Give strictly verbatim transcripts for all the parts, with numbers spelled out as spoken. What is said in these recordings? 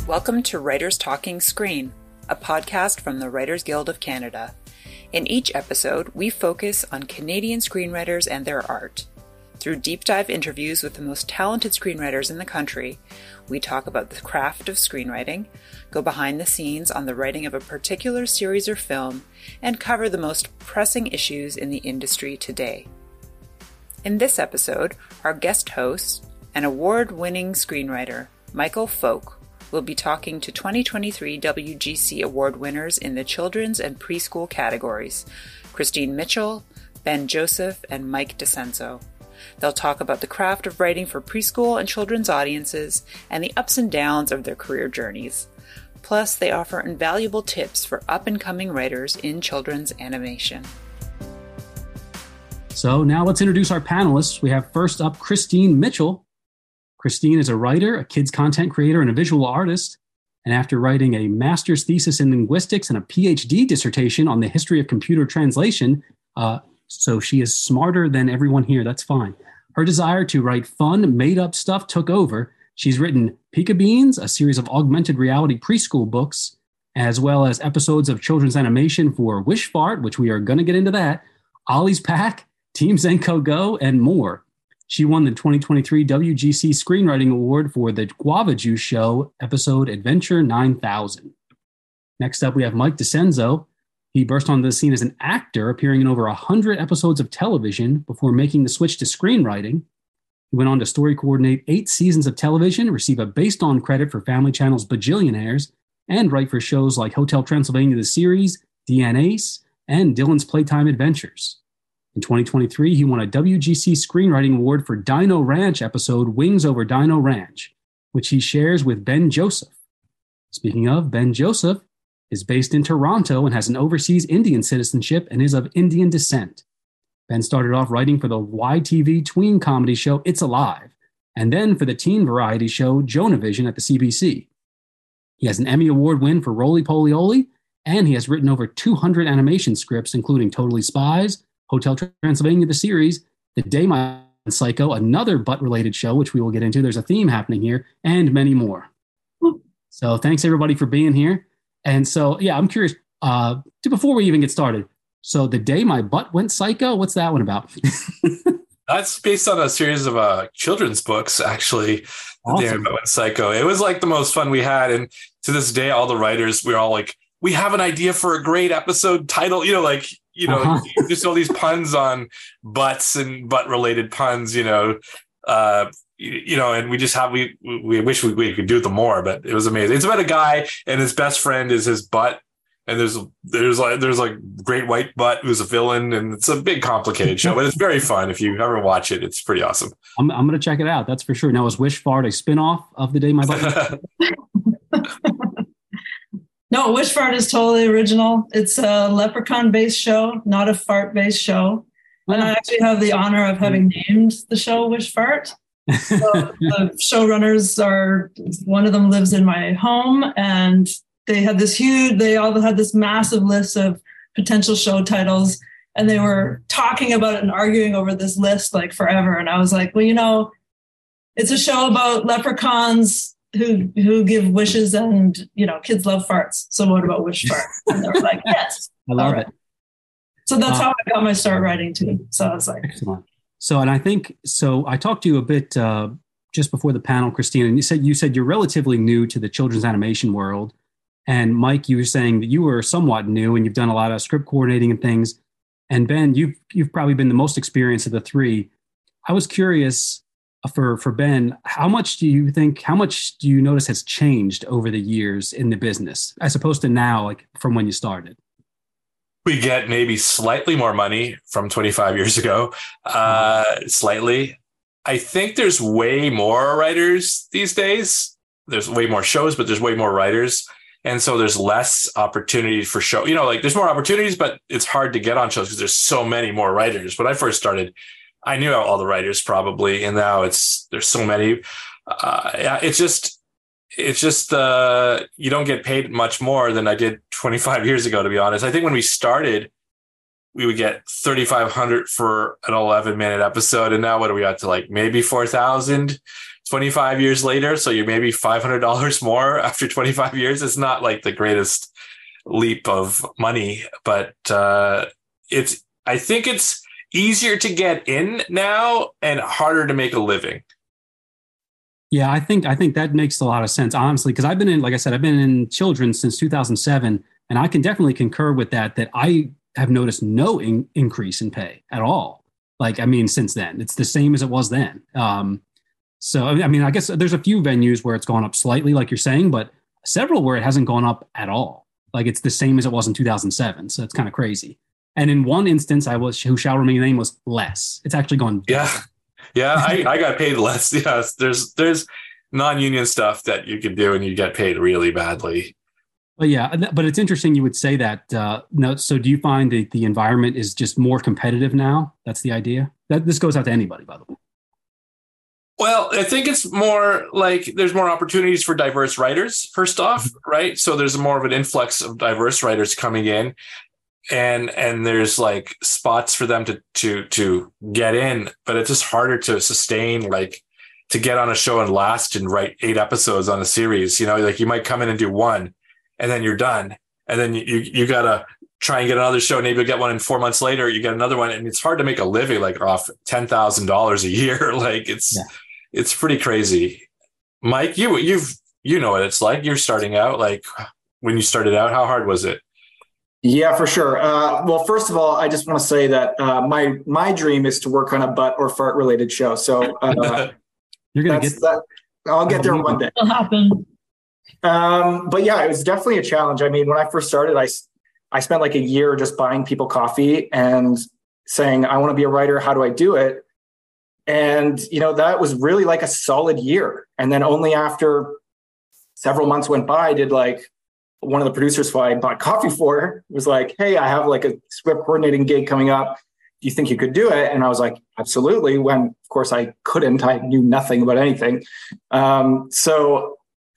Welcome to Writers Talking Screen, a podcast from the Writers Guild of Canada. In each episode, we focus on Canadian screenwriters and their art. Through deep dive interviews with the most talented screenwriters in the country, we talk about the craft of screenwriting, go behind the scenes on the writing of a particular series or film, and cover the most pressing issues in the industry today. In this episode, our guest host, an award-winning screenwriter, Michael Folk, will be talking to twenty twenty-three W G C Award winners in the children's and preschool categories, Christine Mitchell, Ben Joseph, and Mike DeCenzo. They'll talk about the craft of writing for preschool and children's audiences and the ups and downs of their career journeys. Plus, they offer invaluable tips for up-and-coming writers in children's animation. So now let's introduce our panelists. We have first up Christine Mitchell. Christine is a writer, a kids content creator, and a visual artist. And after writing a master's thesis in linguistics and a P H D dissertation on the history of computer translation, uh, so she is smarter than everyone here, that's fine. Her desire to write fun, made-up stuff took over. She's written Pika Beans, a series of augmented reality preschool books, as well as episodes of children's animation for Wish Fart, which we are going to get into that, Ollie's Pack, Team Zenko Go, and more. She won the twenty twenty-three W G C Screenwriting Award for the Guava Juice Show episode Adventure nine thousand. Next up, we have Mike DeCenzo. He burst onto the scene as an actor, appearing in over one hundred episodes of television before making the switch to screenwriting. He went on to story coordinate eight seasons of television, receive a Based On credit for Family Channel's Bajillionaires, and write for shows like Hotel Transylvania the Series, D N Ace, and Dylan's Playtime Adventures. In twenty twenty-three, he won a W G C Screenwriting Award for Dino Ranch episode Wings Over Dino Ranch, which he shares with Ben Joseph. Speaking of, Ben Joseph is based in Toronto and has an overseas Indian citizenship and is of Indian descent. Ben started off writing for the Y T V tween comedy show It's Alive, and then for the teen variety show Jonah Vision at the C B C. He has an Emmy Award win for Roly Poly Oly, and he has written over two hundred animation scripts, including Totally Spies, Hotel Transylvania the Series, The Day My Psycho, another butt-related show, which we will get into. There's a theme happening here, and many more. So thanks, everybody, for being here. And so, yeah, I'm curious, uh, before we even get started, so The Day My Butt Went Psycho, what's that one about? That's based on a series of uh, children's books, actually. Awesome. The Day My Butt Went Psycho. It was like the most fun we had. And to this day, all the writers, we're all like, we have an idea for a great episode title, you know, like, you know, uh-huh. just all these puns on butts and butt-related puns, you know, uh, you, you know, and we just have, we we wish we, we could do them more, but it was amazing. It's about a guy and his best friend is his butt. And there's, there's like, there's like Great White Butt, who's a villain, and it's a big complicated show, but it's very fun. If you ever watch it, it's pretty awesome. I'm, I'm going to check it out. That's for sure. Now, is Wish Fart a spinoff of The Day My Butt? No, Wish Fart is totally original. It's a leprechaun-based show, not a fart-based show. And I actually have the honor of having named the show Wish Fart. So the showrunners are, one of them lives in my home, and they had this huge, they all had this massive list of potential show titles, and they were talking about it and arguing over this list like forever. And I was like, well, you know, it's a show about leprechauns who who give wishes, and you know, kids love farts, so what about Wish Fart? And they were like, yes. I love right. it. So that's uh, how I got my start writing too. So I was like, excellent. So, and I think so I talked to you a bit uh just before the panel, Christine, and you said you said you're relatively new to the children's animation world, and Mike, you were saying that you were somewhat new and you've done a lot of script coordinating and things, and Ben, you've you've probably been the most experienced of the three. I was curious, For for Ben, how much do you think, how much do you notice has changed over the years in the business, as opposed to now, like from when you started? We get maybe slightly more money from twenty-five years ago, uh, mm-hmm. slightly. I think there's way more writers these days. There's way more shows, but there's way more writers. And so there's less opportunity for show. You know, like there's more opportunities, but it's hard to get on shows because there's so many more writers. When I first started, I knew all the writers probably, and now it's there's so many. Uh, it's just it's just uh, you don't get paid much more than I did twenty-five years ago, to be honest. I think when we started, we would get thirty-five hundred for an eleven minute episode, and now what are we at to like maybe four thousand? twenty-five years later, so you're maybe five hundred dollars more after twenty-five years. It's not like the greatest leap of money, but uh, it's, I think it's easier to get in now and harder to make a living. Yeah, I think I think that makes a lot of sense, honestly, because I've been in, like I said, I've been in children's since two thousand seven, and I can definitely concur with that, that I have noticed no in- increase in pay at all. Like, I mean, since then, it's the same as it was then. Um, so, I mean, I guess there's a few venues where it's gone up slightly, like you're saying, but several where it hasn't gone up at all. Like, it's the same as it was in two thousand seven. So it's kind of crazy. And in one instance, I was, who shall remain nameless, less. It's actually gone down. Yeah. Yeah, I, I got paid less. Yes, there's there's non-union stuff that you can do and you get paid really badly. But yeah, but it's interesting you would say that. Uh, no, so do you find that the environment is just more competitive now? That's the idea? That this goes out to anybody, by the way. Well, I think it's more like there's more opportunities for diverse writers, first off, right? So there's more of an influx of diverse writers coming in. And and there's like spots for them to to to get in, but it's just harder to sustain, like to get on a show and last and write eight episodes on a series. You know, like you might come in and do one, and then you're done, and then you you, you gotta try and get another show. Maybe you'll get one, and four months later you get another one, and it's hard to make a living like off ten thousand dollars a year. Like it's yeah. It's pretty crazy. Mike, you you've you know what it's like. You're starting out. Like when you started out, how hard was it? Yeah, for sure. Uh, well, first of all, I just want to say that uh, my my dream is to work on a butt or fart related show. So uh, you're gonna get that. I'll get there one day. It'll happen. Um, but yeah, it was definitely a challenge. I mean, when I first started, I I spent like a year just buying people coffee and saying, "I want to be a writer. How do I do it?" And you know, that was really like a solid year. And then only after several months went by, did like. One of the producers who I bought coffee for was like, "Hey, I have like a script coordinating gig coming up. Do you think you could do it?" And I was like, "Absolutely." When of course I couldn't, I knew nothing about anything. Um, so,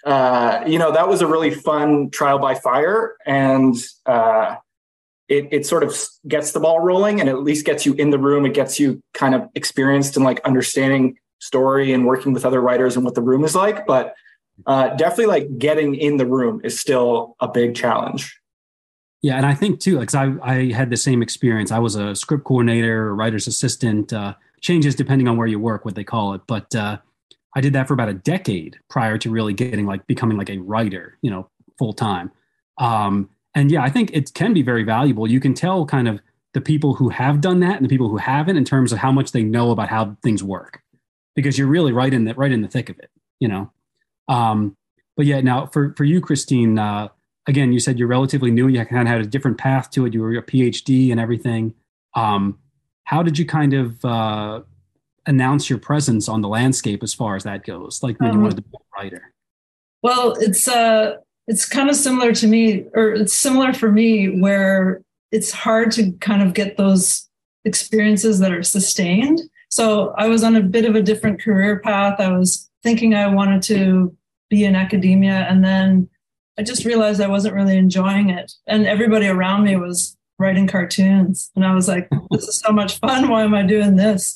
uh, you know, that was a really fun trial by fire. And uh, it, it sort of gets the ball rolling and at least gets you in the room. It gets you kind of experienced in like understanding story and working with other writers and what the room is like. But Uh, definitely like getting in the room is still a big challenge. Yeah. And I think too, like I, I had the same experience. I was a script coordinator, a writer's assistant, uh, changes depending on where you work, what they call it. But uh, I did that for about a decade prior to really getting like becoming like a writer, you know, full time. Um, and yeah, I think it can be very valuable. You can tell kind of the people who have done that and the people who haven't in terms of how much they know about how things work, because you're really right in the, right in the thick of it, you know? Um, but yeah, now for, for you, Christine, uh, again, you said you're relatively new. You kind of had a different path to it. You were a PhD and everything. Um, how did you kind of uh, announce your presence on the landscape as far as that goes? Like when um, you wanted to be a writer? Well, it's uh, it's kind of similar to me, or it's similar for me, where it's hard to kind of get those experiences that are sustained. So I was on a bit of a different career path. I was thinking I wanted to be in academia. And then I just realized I wasn't really enjoying it. And everybody around me was writing cartoons. And I was like, this is so much fun. Why am I doing this?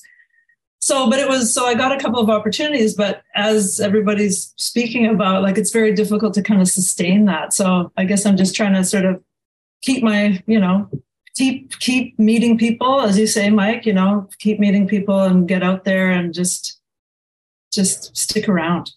So, but it was, so I got a couple of opportunities, but as everybody's speaking about, like, it's very difficult to kind of sustain that. So I guess I'm just trying to sort of keep my, you know, keep, keep meeting people, as you say, Mike, you know, keep meeting people and get out there and just, just stick around.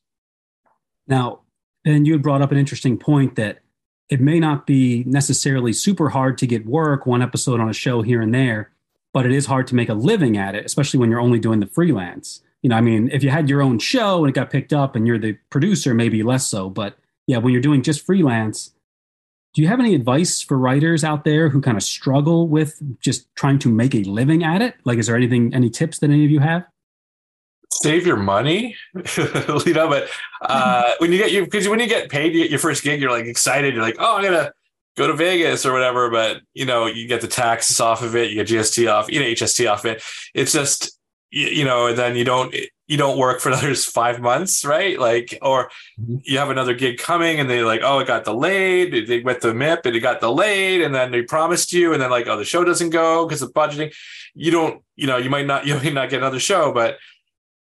Now, and you had brought up an interesting point that it may not be necessarily super hard to get work, one episode on a show here and there, but it is hard to make a living at it, especially when you're only doing the freelance. You know, I mean, if you had your own show and it got picked up and you're the producer, maybe less so. But yeah, when you're doing just freelance, do you have any advice for writers out there who kind of struggle with just trying to make a living at it? Like, is there anything, any tips that any of you have? Save your money, you know, but uh, when you get you, because when you get paid, you get your first gig, you're like excited. You're like, oh, I'm going to go to Vegas or whatever. But, you know, you get the taxes off of it. You get G S T off, you know, H S T off it. It's just, you know, and then you don't, you don't work for another five months, right? Like, or you have another gig coming and they're like, oh, it got delayed. They went to M I P and it got delayed. And then they promised you. And then like, oh, the show doesn't go because of budgeting. You don't, you know, you might not, you might not get another show, but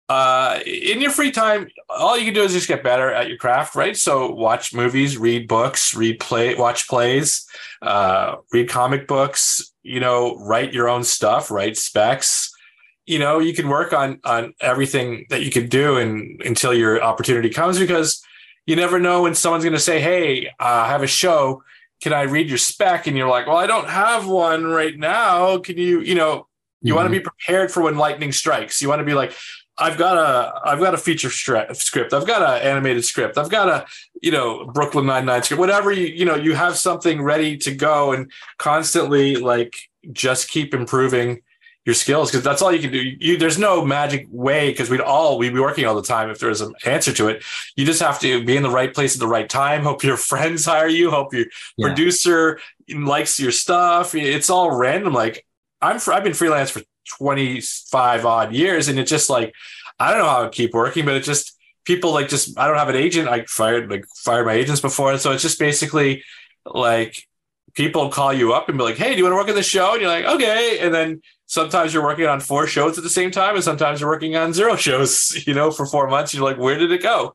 uh, in your free time, all you can do is just get better at your craft, right? So watch movies, read books, read play, watch plays, uh, read comic books, you know, write your own stuff, write specs. You know, you can work on on everything that you can do and until your opportunity comes, because you never know when someone's going to say, hey, uh, I have a show. Can I read your spec? And you're like, well, I don't have one right now. Can you, you know, you mm-hmm. want to be prepared for when lightning strikes. You want to be like, I've got a, I've got a feature stra- script. I've got an animated script. I've got a, you know, Brooklyn Nine-Nine script, whatever you, you know, you have something ready to go and constantly like just keep improving your skills, because that's all you can do. You, there's no magic way, because we'd all we'd be working all the time if there was an answer to it. You just have to be in the right place at the right time. Hope your friends hire you. Hope your yeah. producer likes your stuff. It's all random. Like I'm, I've been freelance for twenty-five odd years, and it's just like I don't know how to keep working, but it just people like just I don't have an agent. I fired like fired my agents before, and so it's just basically like people call you up and be like, "Hey, do you want to work on the show?" And you're like, "Okay," and then sometimes you're working on four shows at the same time, and sometimes you're working on zero shows, you know, for four months. You're like, where did it go?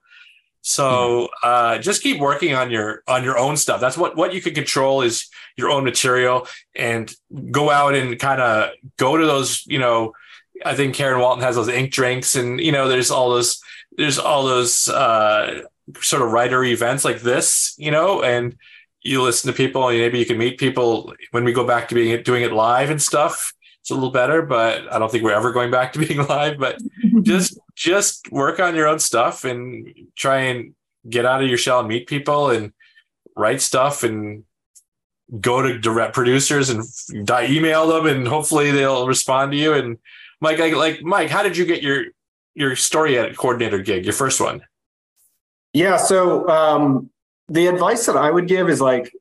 So uh, just keep working on your on your own stuff. That's what, what you can control is your own material, and go out and kind of go to those, you know, I think Karen Walton has those ink drinks, and, you know, there's all those, there's all those uh, sort of writer events like this, you know, and you listen to people, and maybe you can meet people when we go back to being doing it live and stuff. It's a little better, but I don't think we're ever going back to being live. But just just work on your own stuff and try and get out of your shell and meet people and write stuff and go to direct producers and email them, and hopefully they'll respond to you. And Mike, I, like Mike, how did you get your your story edit coordinator gig, your first one? Yeah, so um, the advice that I would give is like,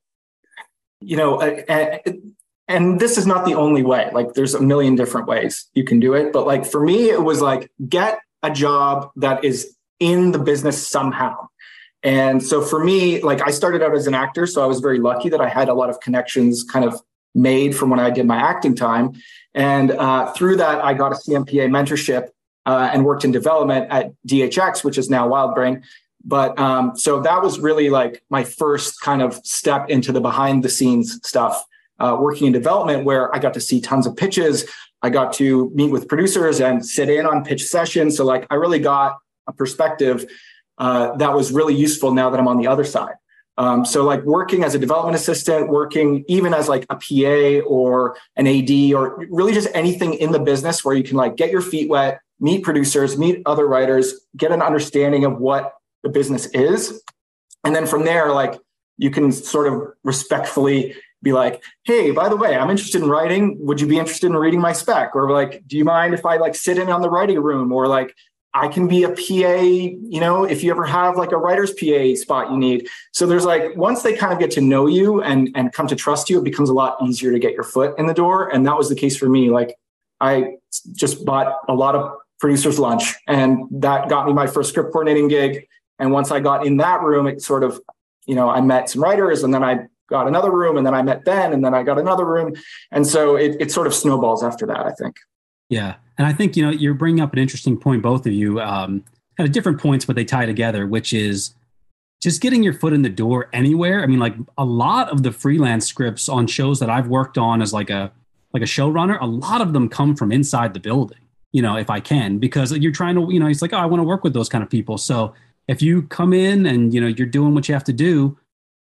you know, a, a, and this is not the only way. Like there's a million different ways you can do it. But like for me, it was like, get a job that is in the business somehow. And so for me, like I started out as an actor. So I was very lucky that I had a lot of connections kind of made from when I did my acting time. And uh, through that, I got a C M P A mentorship uh, and worked in development at D H X, which is now WildBrain. But um, so that was really like my first kind of step into the behind the scenes stuff. Uh, working in development, where I got to see tons of pitches. I got to meet with producers and sit in on pitch sessions. So like I really got a perspective uh, that was really useful now that I'm on the other side. Um, so like working as a development assistant, working even as like a P A or an A D, or really just anything in the business where you can like get your feet wet, meet producers, meet other writers, get an understanding of what the business is. And then from there, like you can sort of respectfully be like, hey, by the way, I'm interested in writing. Would you be interested in reading my spec? Or like, do you mind if I like sit in on the writing room? Or like, I can be a P A, you know, if you ever have like a writer's P A spot you need. So there's like, once they kind of get to know you and, and come to trust you, it becomes a lot easier to get your foot in the door. And that was the case for me. Like I just bought a lot of producer's lunch, and that got me my first script coordinating gig. And once I got in that room, it sort of, you know, I met some writers, and then I got another room, and then I met Ben, and then I got another room. And so it, it sort of snowballs after that, I think. Yeah. And I think, you know, you're bringing up an interesting point, both of you, um, kind of different points, but they tie together, which is just getting your foot in the door anywhere. I mean, like a lot of the freelance scripts on shows that I've worked on as like a, like a showrunner, a lot of them come from inside the building, you know, if I can, because you're trying to, you know, it's like, oh, I want to work with those kind of people. So if you come in and, you know, you're doing what you have to do,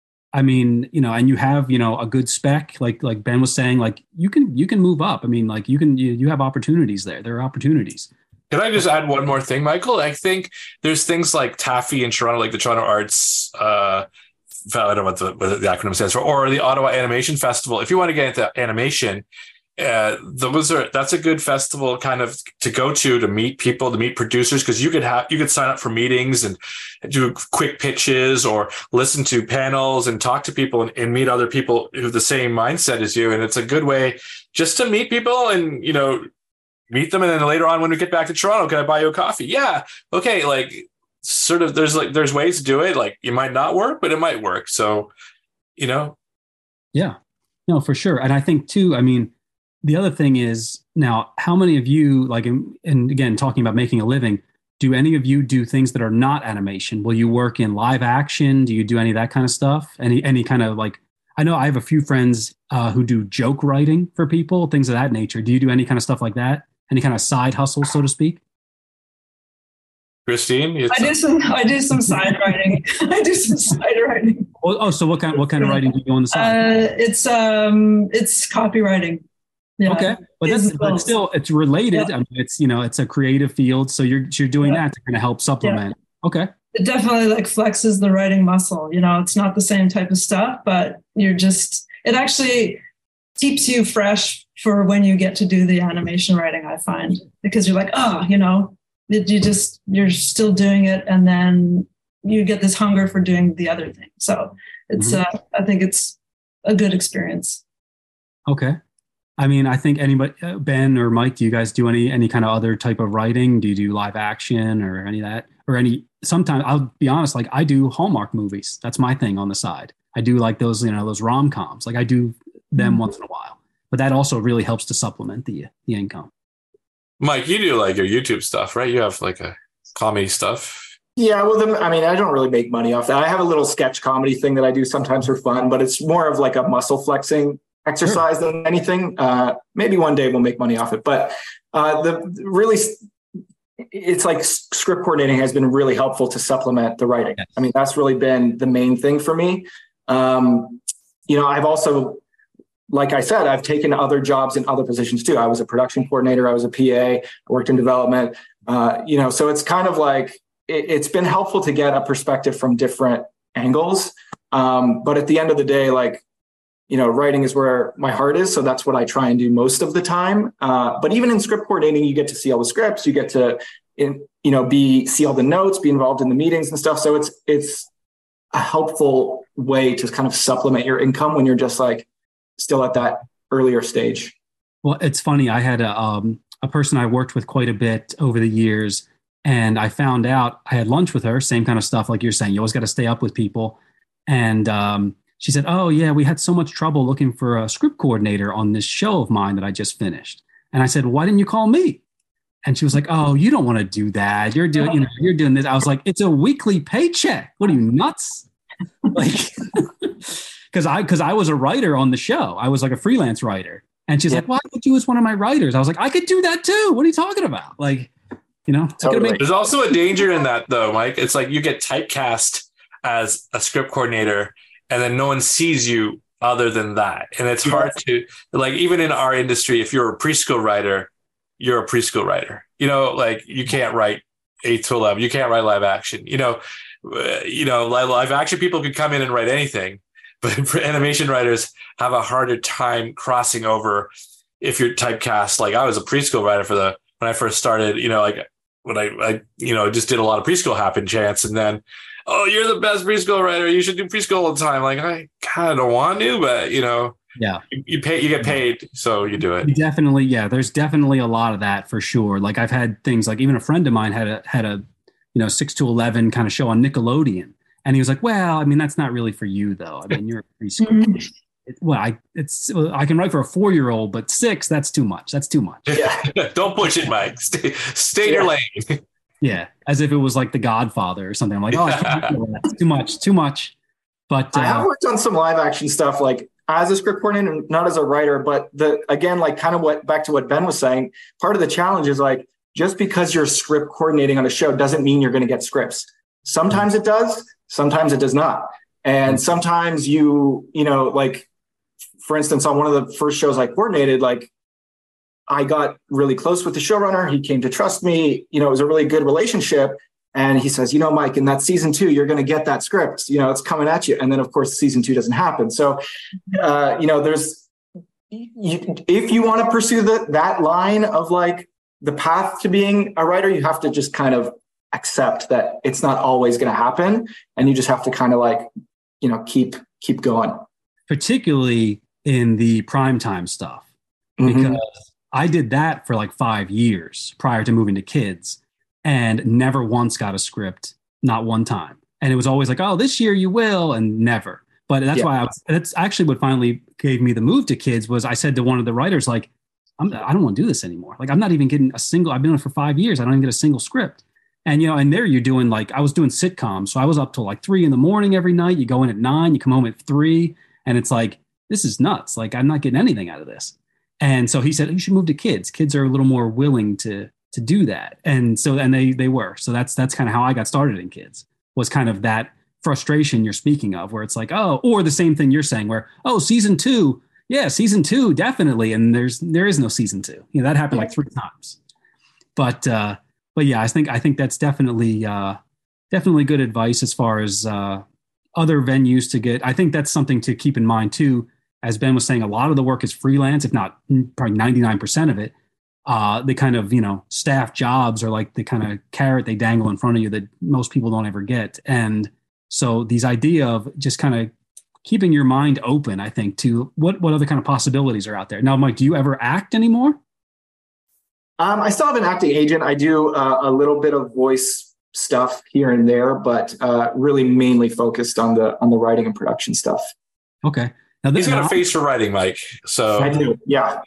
I mean, you know, and you have, you know, a good spec, like, like Ben was saying, like you can, you can move up. I mean, like you can, you, you have opportunities there. There are opportunities. Can I just add one more thing, Michael? I think there's things like TAFE in Toronto, like the Toronto Arts, uh, I don't know what the, what the acronym stands for, or the Ottawa Animation Festival. If you want to get into animation, uh, those are that's a good festival kind of to go to to meet people, to meet producers, because you could have you could sign up for meetings and do quick pitches or listen to panels and talk to people and, and meet other people who have the same mindset as you. And it's a good way just to meet people and, you know, meet them. And then later on, when we get back to Toronto, can I buy you a coffee? Yeah. Okay. Like sort of there's like there's ways to do it. Like it might not work, but it might work. So, you know. Yeah, no, for sure. And I think too, I mean, the other thing is now, how many of you, like, in, and again, talking about making a living, do any of you do things that are not animation? Will you work in live action? Do you do any of that kind of stuff? Any any kind of like, I know I have a few friends uh, who do joke writing for people, things of that nature. Do you do any kind of stuff like that? Any kind of side hustle, so to speak? Christine, I do some. I do some side writing. I do some side writing. Oh, oh, so what kind? What kind of writing do you do on the side? Uh, it's um, it's copywriting. Yeah. Okay, but that's but still it's related. Yeah. I mean, it's you know it's a creative field, so you're you're doing yeah. that to kind of help supplement. Yeah. Okay, it definitely like flexes the writing muscle. You know, it's not the same type of stuff, but you're just it actually keeps you fresh for when you get to do the animation writing. I find because you're like, oh, you know, you just you're still doing it, and then you get this hunger for doing the other thing. So it's mm-hmm. uh, I think it's a good experience. Okay. I mean, I think anybody, Ben or Mike, do you guys do any any kind of other type of writing? Do you do live action or any of that? Or any, sometimes, I'll be honest, like I do Hallmark movies. That's my thing on the side. I do like those, you know, those rom-coms. Like I do them mm-hmm. once in a while. But that also really helps to supplement the the income. Mike, you do like your YouTube stuff, right? You have like a comedy stuff. Yeah, well, the, I mean, I don't really make money off that. I have a little sketch comedy thing that I do sometimes for fun, but it's more of like a muscle flexing exercise sure. than anything. Uh, maybe one day we'll make money off it, but uh, the really, it's like script coordinating has been really helpful to supplement the writing. Yes. I mean, that's really been the main thing for me. Um, you know, I've also, like I said, I've taken other jobs in other positions too. I was a production coordinator. I was a P A. I worked in development. Uh, you know, so it's kind of like it, it's been helpful to get a perspective from different angles. Um, but at the end of the day, like, you know, writing is where my heart is. So that's what I try and do most of the time. Uh, but even in script coordinating, you get to see all the scripts, you get to, in, you know, be, see all the notes, be involved in the meetings and stuff. So it's, it's a helpful way to kind of supplement your income when you're just like still at that earlier stage. Well, it's funny. I had a, um, a person I worked with quite a bit over the years, and I found out, I had lunch with her, same kind of stuff. Like you're saying, you always got to stay up with people. And, um, she said, oh, yeah, we had so much trouble looking for a script coordinator on this show of mine that I just finished. And I said, why didn't you call me? And she was like, oh, you don't want to do that. You're doing, you know, you're doing this. I was like, it's a weekly paycheck. What are you, nuts? Like, because I, because I was a writer on the show. I was like a freelance writer. And she's yeah. like, why would you as one of my writers? I was like, I could do that too. What are you talking about? Like, you know, totally. There's also a danger in that though, Mike. It's like you get typecast as a script coordinator, and then no one sees you other than that. And it's hard to, like, even in our industry, if you're a preschool writer, you're a preschool writer. You know, like you can't write eight to eleven. You can't write live action. You know, uh, you know, live, live action people could come in and write anything, but animation writers have a harder time crossing over if you're typecast. Like I was a preschool writer for the, when I first started, you know, like when I, I you know, just did a lot of preschool happen chance. And then, oh, you're the best preschool writer. You should do preschool all the time. Like, I kind of don't want to, but you know, yeah, you, you pay, you get paid, so you do it. Definitely, yeah. There's definitely a lot of that for sure. Like I've had things like even a friend of mine had a had a you know six to eleven kind of show on Nickelodeon, and he was like, well, I mean, that's not really for you though. I mean, you're a preschool. it, well, I it's I can write for a four year old, but six, that's too much. That's too much. Yeah. Don't push it, Mike. Stay, stay in your lane. Yeah, as if it was like The Godfather or something. I'm like, oh, I can't do that. It's too much, too much. But uh, I have worked on some live action stuff, like as a script coordinator, not as a writer. But the again, like kind of what back to what Ben was saying. Part of the challenge is like just because you're script coordinating on a show doesn't mean you're going to get scripts. Sometimes it does, sometimes it does not, and sometimes you, you know, like for instance, on one of the first shows I coordinated, like. I got really close with the showrunner. He came to trust me. You know, it was a really good relationship. And he says, you know, Mike, in that season two, you're going to get that script. You know, it's coming at you. And then, of course, season two doesn't happen. So, uh, you know, there's, you, if you want to pursue the, that line of like the path to being a writer, you have to just kind of accept that it's not always going to happen. And you just have to kind of like, you know, keep, keep going. Particularly in the primetime stuff, because mm-hmm. I did that for like five years prior to moving to kids and never once got a script, not one time. And it was always like, oh, this year you will, and never. But that's yeah. why I was, that's actually what finally gave me the move to kids was I said to one of the writers, like, I'm, I don't want to do this anymore. Like, I'm not even getting a single, I've been on it for five years. I don't even get a single script. And, you know, and there you're doing like, I was doing sitcoms. So I was up till like three in the morning every night. You go in at nine, you come home at three. And it's like, this is nuts. Like, I'm not getting anything out of this. And so he said, you should move to kids. Kids are a little more willing to to do that. And so, and they they were. So that's that's kind of how I got started in kids, was kind of that frustration you're speaking of, where it's like, oh, or the same thing you're saying where, oh, season two. Yeah, season two, definitely. And there's there is no season two. You know, that happened like three times. But uh, but yeah, I think I think that's definitely uh, definitely good advice as far as uh, other venues to get. I think that's something to keep in mind too. As Ben was saying, a lot of the work is freelance, if not probably ninety-nine percent of it. Uh, the kind of, you know, staff jobs are like the kind of carrot they dangle in front of you that most people don't ever get. And so these idea of just kind of keeping your mind open, I think, to what, what other kind of possibilities are out there. Now, Mike, do you ever act anymore? Um, I still have an acting agent. I do uh, a little bit of voice stuff here and there, but uh, really mainly focused on the on the writing and production stuff. Okay. Now, He's got a face for writing, Mike. So I do, yeah.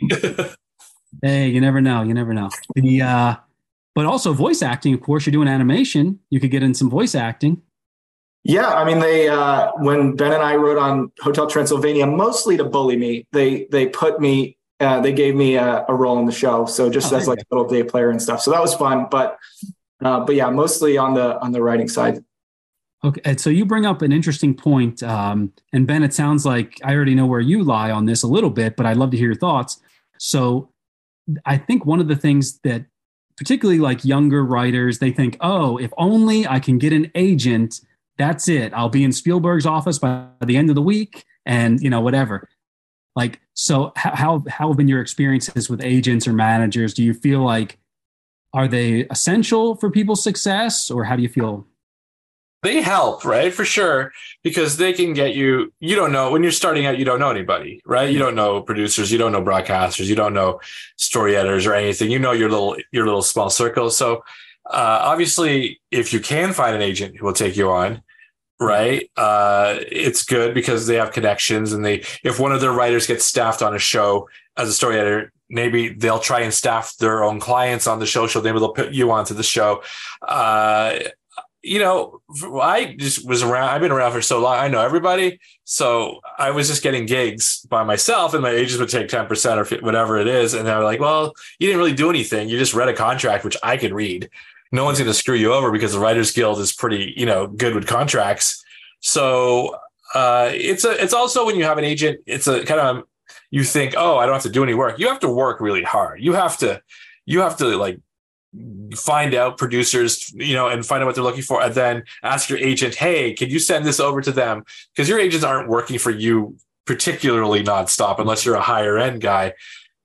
Hey, you never know. You never know. The uh, but also voice acting. Of course, you're doing animation. You could get in some voice acting. Yeah, I mean, they uh, when Ben and I wrote on Hotel Transylvania, mostly to bully me, they they put me, uh, they gave me a, a role in the show. So just oh, as like a little day player and stuff. So that was fun. But uh, but yeah, mostly on the on the writing side. Okay, and so you bring up an interesting point, um, and Ben, it sounds like I already know where you lie on this a little bit, but I'd love to hear your thoughts. So I think one of the things that particularly like younger writers, they think, oh, if only I can get an agent, that's it. I'll be in Spielberg's office by the end of the week and, you know, whatever. Like, so how, how have been your experiences with agents or managers? Do you feel like, are they essential for people's success, or how do you feel? They help, right? For sure. Because they can get you, you don't know, when you're starting out, you don't know anybody, right? You don't know producers, you don't know broadcasters, you don't know story editors or anything. You know your little, your little small circle. So uh, obviously, if you can find an agent who will take you on, right? Uh, it's good because they have connections, and they, if one of their writers gets staffed on a show as a story editor, maybe they'll try and staff their own clients on the show. So maybe they'll put you onto the show. Uh, You know, I just was around, I've been around for so long. I know everybody. So I was just getting gigs by myself, and my agents would take ten percent or whatever it is. And they were like, well, you didn't really do anything. You just read a contract, which I could read. No one's going to screw you over because the Writers Guild is pretty, you know, good with contracts. So uh, it's a, it's also when you have an agent, it's a kind of, you think, oh, I don't have to do any work. You have to work really hard. You have to, you have to like, find out producers, you know, and find out what they're looking for, and then ask your agent, hey, can you send this over to them? Because your agents aren't working for you particularly nonstop unless you're a higher end guy.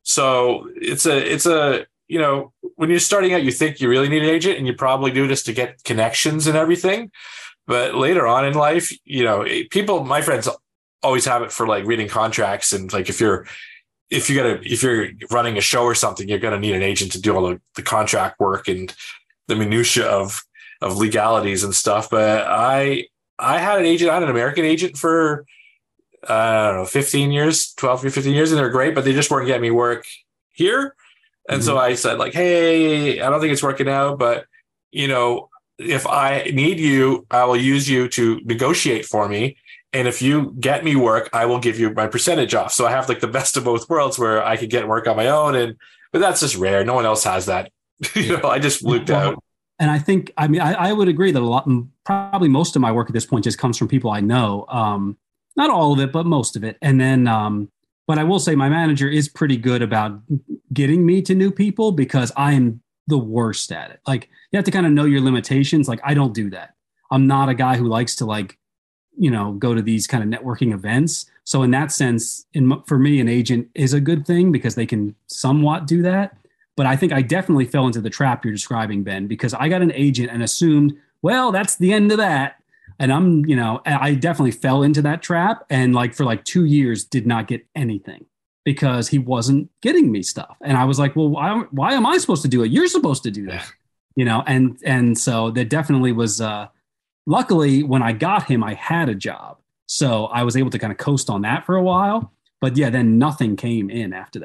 So it's a, it's a, you know, when you're starting out, you think you really need an agent, and you probably do this to get connections and everything. But later on in life, you know, people, my friends always have it for like reading contracts. And like, if you're, if you gotta, if you're running a show or something, you're going to need an agent to do all the, the contract work and the minutia of, of legalities and stuff. But I, I had an agent, I had an American agent for, uh, I don't know, fifteen years, twelve or fifteen years. And they're great, but they just weren't getting me work here. And mm-hmm. so I said like, hey, I don't think it's working out, but you know, if I need you, I will use you to negotiate for me. And if you get me work, I will give you my percentage off. So I have like the best of both worlds, where I could get work on my own. And, but that's just rare. No one else has that. you know, I just looked well, out. And I think, I mean, I, I would agree that a lot, probably most of my work at this point just comes from people I know. Um, not all of it, but most of it. And then, um, but I will say my manager is pretty good about getting me to new people, because I am the worst at it. Like, you have to kind of know your limitations. Like, I don't do that. I'm not a guy who likes to like, you know, go to these kind of networking events. So in that sense, in, for me, an agent is a good thing because they can somewhat do that. But I think I definitely fell into the trap you're describing, Ben, because I got an agent and assumed, well, that's the end of that. And I'm, you know, I definitely fell into that trap. And like for like two years did not get anything because he wasn't getting me stuff. And I was like, well, why, why am I supposed to do it? You're supposed to do that, you know? And, and so that definitely was, uh, luckily, when I got him, I had a job. So I was able to kind of coast on that for a while. But yeah, then nothing came in after that.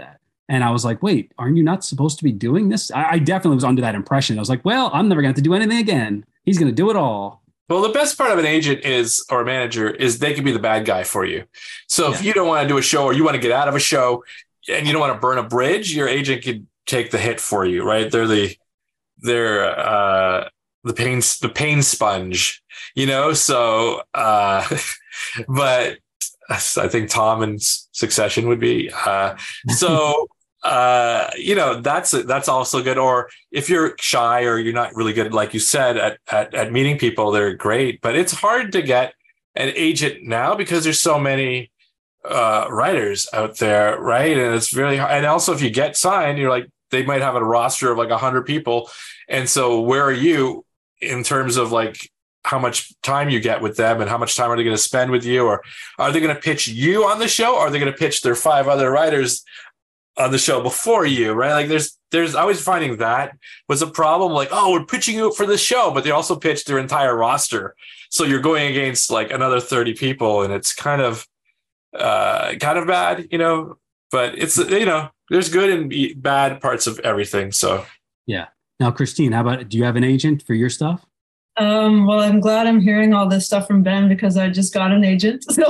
And I was like, wait, aren't you not supposed to be doing this? I, I definitely was under that impression. I was like, well, I'm never going to have to do anything again. He's going to do it all. Well, the best part of an agent is, or a manager, is they can be the bad guy for you. So yeah. if you don't want to do a show or you want to get out of a show and you don't want to burn a bridge, your agent could take the hit for you, right? They're the, they're, uh, the pain, the pain sponge, you know? So, uh, but I think Tom in Succession would be, uh, so, uh, you know, that's, that's also good. Or if you're shy or you're not really good, like you said, at, at, at meeting people, they're great, but it's hard to get an agent now because there's so many, uh, writers out there. Right. And it's really hard. And also if you get signed, you're like, they might have a roster of like a hundred people. And so where are you in terms of like how much time you get with them and how much time are they going to spend with you? Or are they going to pitch you on the show? Or are they going to pitch their five other writers on the show before you? Right. Like there's, there's always finding that was a problem. Like, oh, we're pitching you for this show, but they also pitched their entire roster. So you're going against like another thirty people and it's kind of, uh, kind of bad, you know, but it's, you know, there's good and bad parts of everything. So, yeah. Now, Christine, how about, do you have an agent for your stuff? Um, well, I'm glad I'm hearing all this stuff from Ben because I just got an agent. So.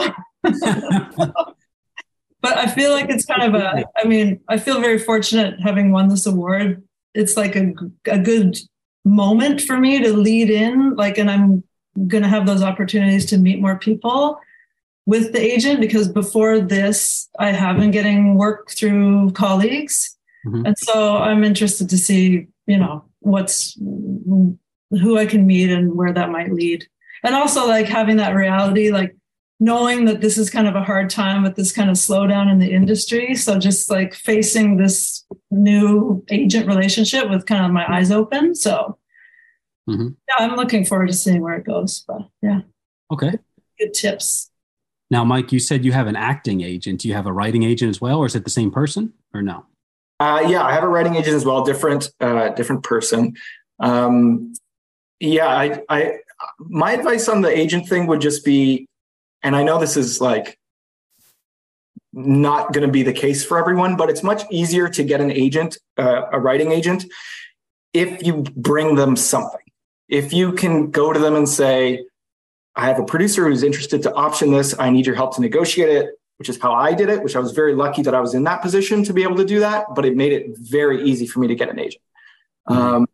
But I feel like it's kind of a, I mean, I feel very fortunate having won this award. It's like a, a good moment for me to lead in, like, and I'm going to have those opportunities to meet more people with the agent because before this, I have been getting work through colleagues. Mm-hmm. And so I'm interested to see, you know, what's, who I can meet and where that might lead. And also like having that reality, like knowing that this is kind of a hard time with this kind of slowdown in the industry. So just like facing this new agent relationship with kind of my eyes open. So mm-hmm. yeah, I'm looking forward to seeing where it goes, but yeah. Okay. Good tips. Now, Mike, you said you have an acting agent. Do you have a writing agent as well, or is it the same person or no? Uh, yeah, I have a writing agent as well, different, uh, different person. Um, yeah, I, I, my advice on the agent thing would just be, and I know this is like not going to be the case for everyone, but it's much easier to get an agent, uh, a writing agent, if you bring them something. If you can go to them and say, I have a producer who's interested to option this. I need your help to negotiate it, which is how I did it, which I was very lucky that I was in that position to be able to do that, but it made it very easy for me to get an agent. Mm-hmm. Um,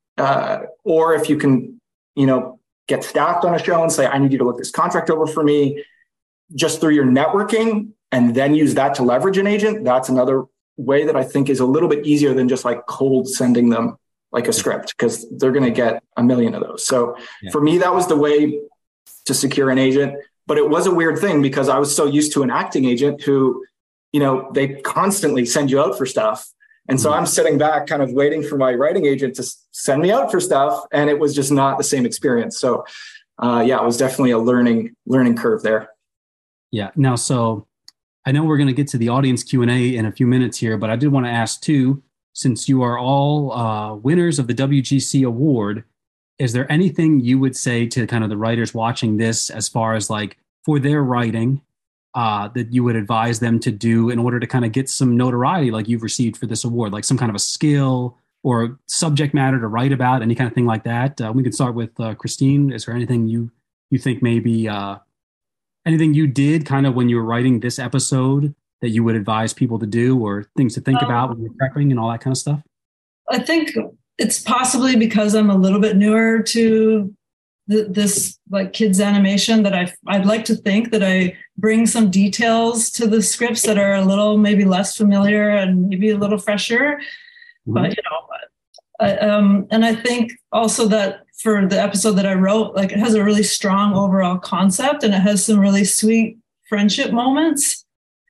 uh, or if you can, you know, get staffed on a show and say, I need you to look this contract over for me just through your networking and then use that to leverage an agent. That's another way that I think is a little bit easier than just like cold sending them like a script because they're going to get a million of those. So yeah. For me, that was the way to secure an agent. But it was a weird thing because I was so used to an acting agent who, you know, they constantly send you out for stuff. And so mm-hmm. I'm sitting back kind of waiting for my writing agent to send me out for stuff. And it was just not the same experience. So uh, yeah, it was definitely a learning, learning curve there. Yeah. Now, so I know we're going to get to the audience Q and A in a few minutes here, but I did want to ask too, since you are all uh, winners of the W G C award, is there anything you would say to kind of the writers watching this as far as like for their writing uh, that you would advise them to do in order to kind of get some notoriety like you've received for this award, like some kind of a skill or subject matter to write about, any kind of thing like that? Uh, we can start with uh, Christine. Is there anything you, you think maybe uh, anything you did kind of when you were writing this episode that you would advise people to do or things to think um, about when you're prepping and all that kind of stuff? I think it's possibly because I'm a little bit newer to th- this like kids animation that I I'd like to think that I bring some details to the scripts that are a little maybe less familiar and maybe a little fresher. Mm-hmm. But you know, I, um, and I think also that for the episode that I wrote, like it has a really strong overall concept and it has some really sweet friendship moments.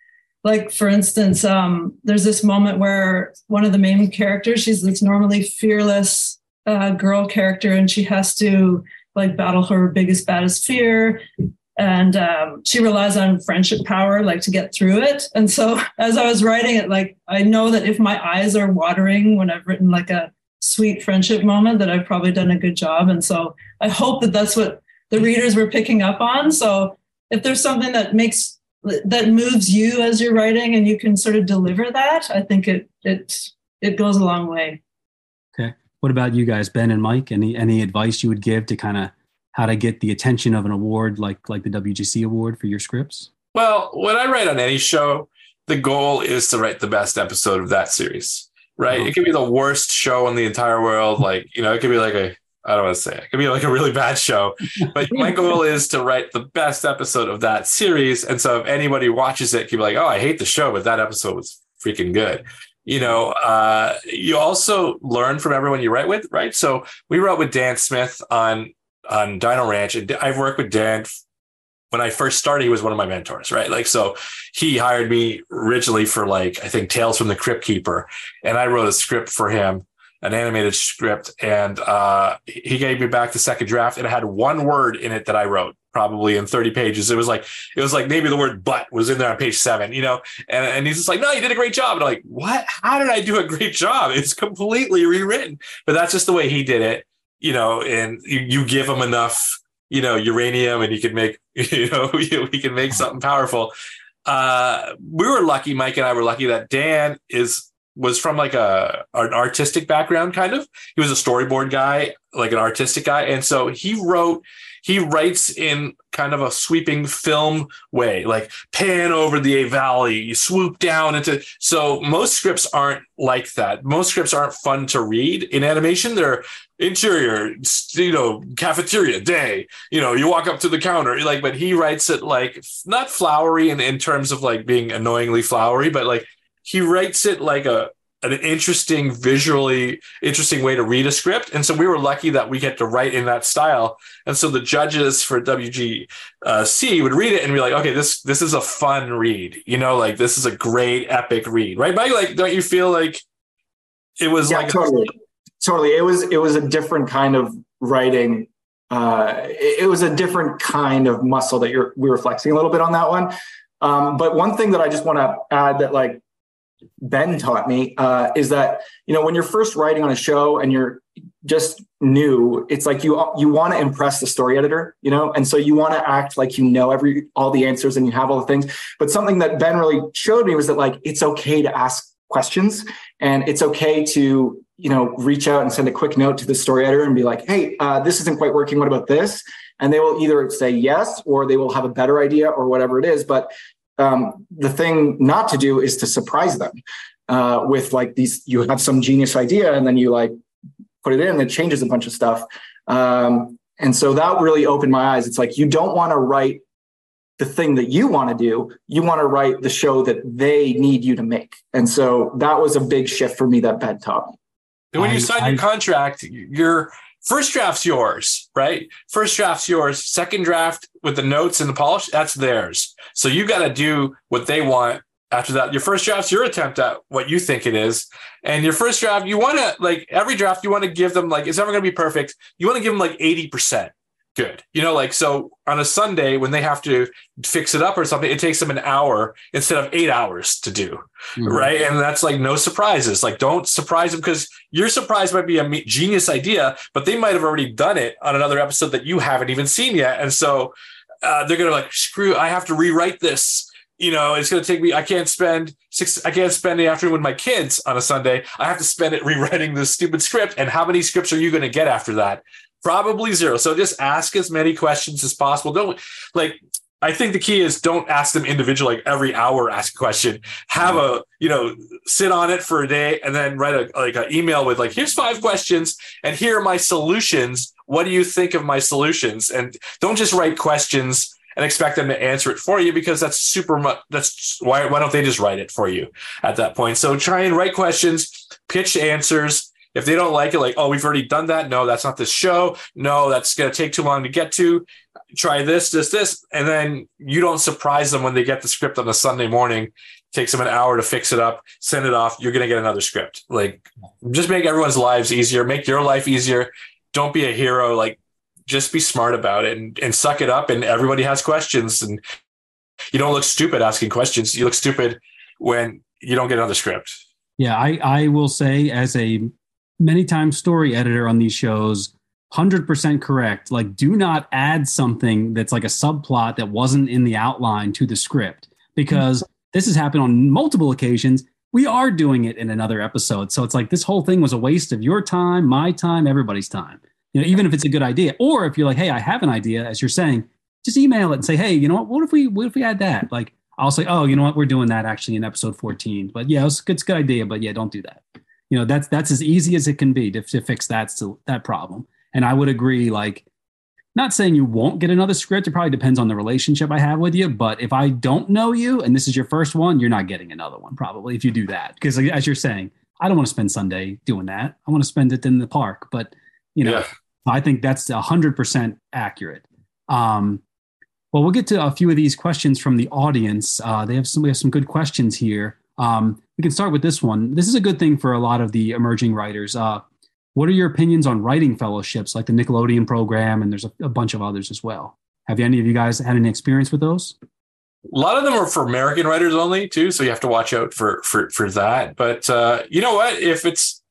Like, for instance, um, there's this moment where one of the main characters, she's this normally fearless uh, girl character, and she has to like battle her biggest, baddest fear. And um, she relies on friendship power, like to get through it. And so as I was writing it, like, I know that if my eyes are watering when I've written like a sweet friendship moment, that I've probably done a good job. And so I hope that that's what the readers were picking up on. So if there's something that makes that moves you as you're writing, and you can sort of deliver that, I think it it it goes a long way. Okay. What about you guys, Ben and Mike? Any any advice you would give to kind of how to get the attention of an award like like the W G C award for your scripts? Well, when I write on any show, the goal is to write the best episode of that series, right? Oh. It could be the worst show in the entire world. Like, you know, it could be like a, I don't want to say it. It could be like a really bad show, but my goal is to write the best episode of that series. And so if anybody watches it, can be like, oh, I hate the show, but that episode was freaking good. You know, uh, you also learn from everyone you write with, right? So we wrote with Dan Smith on, on Dino Ranch, and I've worked with Dan when I first started. He was one of my mentors, right? Like, so he hired me originally for like, I think Tales from the Crypt Keeper. And I wrote a script for him, an animated script. And uh, he gave me back the second draft, and it had one word in it that I wrote, probably in thirty pages. It was like, it was like maybe the word "but" was in there on page seven, you know? And, and he's just like, no, you did a great job. And I'm like, what? How did I do a great job? It's completely rewritten. But that's just the way he did it, you know, and you, you give him enough, you know, uranium, and he can make, you know, he can make something powerful. Uh, we were lucky, Mike and I were lucky that Dan is, was from like a, an artistic background, kind of. He was a storyboard guy, like an artistic guy. And so he wrote, he writes in kind of a sweeping film way, like pan over the valley, you swoop down into, so most scripts aren't like that. Most scripts aren't fun to read in animation. They're interior, you know, cafeteria day, you know, you walk up to the counter, like, but he writes it like not flowery in, in terms of like being annoyingly flowery, but like he writes it like a, an interesting, visually interesting way to read a script. And so we were lucky that we get to write in that style. And so the judges for W G C would read it and be like, okay, this, this is a fun read, you know, like this is a great epic read, right, Mike? Like, don't you feel like it was yeah, like totally. A- Totally. It was it was a different kind of writing. Uh, it, it was a different kind of muscle that you're we were flexing a little bit on that one. Um, but one thing that I just want to add that like Ben taught me uh, is that, you know, when you're first writing on a show and you're just new, it's like you you want to impress the story editor, you know, and so you want to act like you know every all the answers and you have all the things. But something that Ben really showed me was that like it's okay to ask questions, and it's okay to, you know, reach out and send a quick note to the story editor and be like, hey, uh, this isn't quite working. What about this? And they will either say yes, or they will have a better idea or whatever it is. But um, the thing not to do is to surprise them uh, with like these, you have some genius idea and then you like put it in and it changes a bunch of stuff. Um, and so that really opened my eyes. It's like, you don't want to write the thing that you want to do. You want to write the show that they need you to make. And so that was a big shift for me that Ben taught me. And when I, you sign I, your contract, your first draft's yours, right? First draft's yours. Second draft with the notes and the polish, that's theirs. So you got to do what they want after that. Your first draft's your attempt at what you think it is. And your first draft, you want to, like every draft, you want to give them like, it's never going to be perfect. You want to give them like eighty percent good. You know, like, so on a Sunday when they have to fix it up or something, it takes them an hour instead of eight hours to do. Mm-hmm. Right. And that's like no surprises. Like, don't surprise them, because your surprise might be a genius idea, but they might have already done it on another episode that you haven't even seen yet. And so uh, they're going to like, screw, I have to rewrite this. You know, it's going to take me, I can't spend six, I can't spend the afternoon with my kids on a Sunday. I have to spend it rewriting this stupid script. And how many scripts are you going to get after that? Probably zero. So just ask as many questions as possible. Don't like, I think the key is don't ask them individually, like every hour, ask a question, have a, you know, sit on it for a day and then write a, like an email with like, here's five questions and here are my solutions. What do you think of my solutions? And don't just write questions and expect them to answer it for you, because that's super much, that's why, why don't they just write it for you at that point? So try and write questions, pitch answers. If they don't like it, like, oh, we've already done that. No, that's not this show. No, that's going to take too long to get to. Try this, this, this. And then you don't surprise them when they get the script on a Sunday morning. It takes them an hour to fix it up, send it off. You're going to get another script. Like, just make everyone's lives easier. Make your life easier. Don't be a hero. Like, just be smart about it and, and suck it up. And everybody has questions. And you don't look stupid asking questions. You look stupid when you don't get another script. Yeah, I, I will say, as a many times story editor on these shows, one hundred percent correct. Like, do not add something that's like a subplot that wasn't in the outline to the script. because this has happened on multiple occasions. We are doing it in another episode. So it's like this whole thing was a waste of your time, my time, everybody's time. You know, even if it's a good idea, or if you're like, hey, I have an idea, as you're saying, just email it and say, hey, you know what? What if we what if we had that? Like, I'll say, oh, you know what? We're doing that actually in episode fourteen. But yeah, it's, it's a good idea. But yeah, don't do that. You know, that's that's as easy as it can be to, to fix that that problem. And I would agree. Like, not saying you won't get another script. It probably depends on the relationship I have with you. But if I don't know you and this is your first one, you're not getting another one probably if you do that. Because as you're saying, I don't want to spend Sunday doing that. I want to spend it in the park. But, you know, yeah. I think that's one hundred percent accurate. Um, well, we'll get to a few of these questions from the audience. Uh, they have some, we have some good questions here. Um, we can start with this one. This is a good thing for a lot of the emerging writers. Uh, What are your opinions on writing fellowships like the Nickelodeon program? And there's a, a bunch of others as well. Have any of you guys had any experience with those? A lot of them are for American writers only too. So you have to watch out for, for, for that. But uh, you know what, if it's,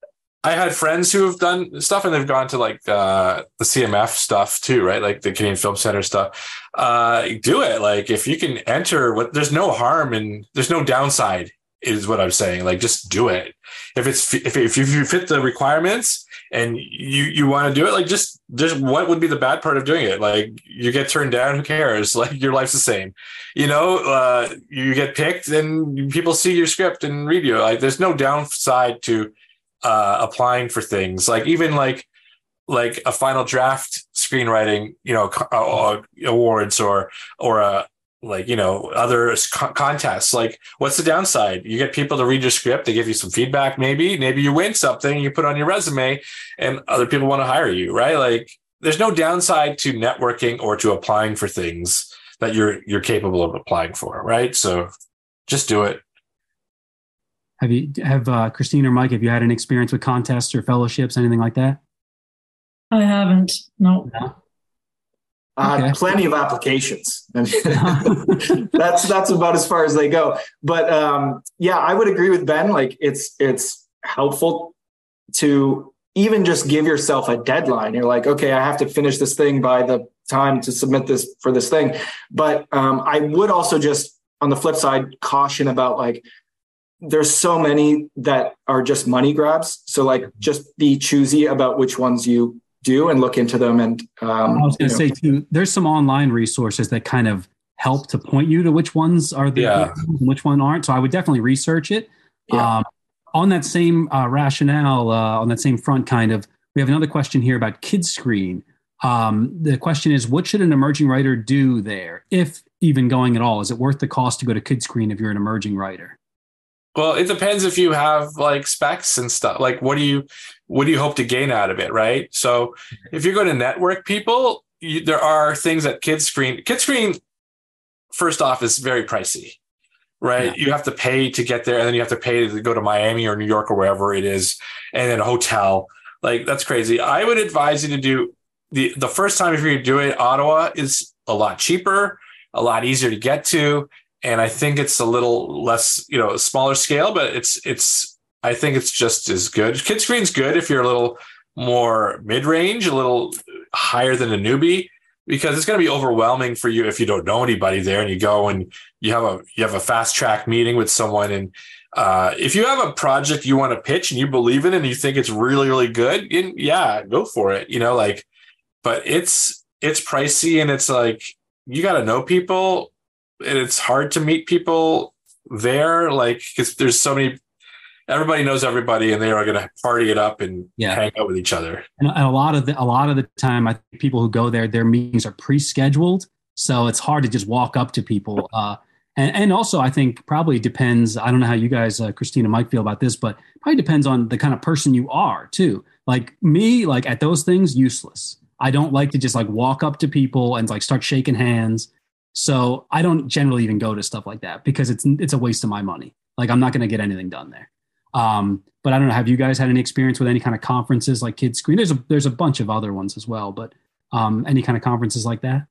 I had friends who have done stuff and they've gone to like uh, the C M F stuff too, right? Like the Canadian Film Center stuff. Uh, do it. Like if you can enter what, there's no harm and there's no downside is what I'm saying. Like, just do it. If it's, if, if you fit the requirements and you, you want to do it, like just, just what would be the bad part of doing it? Like you get turned down, who cares? Like your life's the same, you know, uh, you get picked and people see your script and read you. Like there's no downside to uh, applying for things. Like even like, like a final draft screenwriting, you know, uh, awards or, or a, like, you know, other contests. Like, what's the downside? You get people to read your script. They give you some feedback. Maybe, maybe you win something you put on your resume and other people want to hire you, right? Like there's no downside to networking or to applying for things that you're, you're capable of applying for. Right. So just do it. Have you, have uh, Christine or Mike, have you had an experience with contests or fellowships, anything like that? I haven't. No. No. Uh, okay. Plenty of applications. that's that's about as far as they go. But um, yeah, I would agree with Ben. Like it's it's helpful to even just give yourself a deadline. You're like, okay, I have to finish this thing by the time to submit this for this thing. But um, I would also just, on the flip side, caution about like, there's so many that are just money grabs. So like, just be choosy about which ones you do and look into them. And um, I was going to say too, there's some online resources that kind of help to point you to which ones are the yeah. and which one aren't. So I would definitely research it. Yeah. Um, on that same uh, rationale, uh, on that same front, kind of, we have another question here about Kidscreen. Um, the question is, what should an emerging writer do there, if even going at all? Is it worth the cost to go to Kidscreen if you're an emerging writer? Well, it depends if you have like specs and stuff. Like, what do you, what do you hope to gain out of it, right? So, if you're going to network people, you, there are things that Kidscreen. Kidscreen, first off, is very pricey, right? Yeah. You have to pay to get there, and then you have to pay to go to Miami or New York or wherever it is, and then a hotel. Like that's crazy. I would advise you to do the the first time if you're going to do it. Ottawa is a lot cheaper, a lot easier to get to. And I think it's a little less, you know, smaller scale, but it's, it's, I think it's just as good. Kidscreen's good if you're a little more mid-range, a little higher than a newbie, because it's going to be overwhelming for you if you don't know anybody there and you go and you have a, you have a fast track meeting with someone. And uh, if you have a project you want to pitch and you believe in it and you think it's really, really good, and yeah, go for it, you know, like, but it's, it's pricey and it's like, you got to know people. And it's hard to meet people there, like, because there's so many, everybody knows everybody and they are going to party it up and yeah. hang out with each other. And a lot of the, a lot of the time, I think people who go there, their meetings are pre-scheduled. So it's hard to just walk up to people. Uh, and, and also I think probably depends, I don't know how you guys, uh, Christine and Mike feel about this, but probably depends on the kind of person you are too. Like me, like at those things, useless. I don't like to just like walk up to people and like start shaking hands. So I don't generally even go to stuff like that because it's it's a waste of my money. Like I'm not going to get anything done there. Um, but I don't know. Have you guys had any experience with any kind of conferences like Kidscreen? There's a there's a bunch of other ones as well, but um, any kind of conferences like that?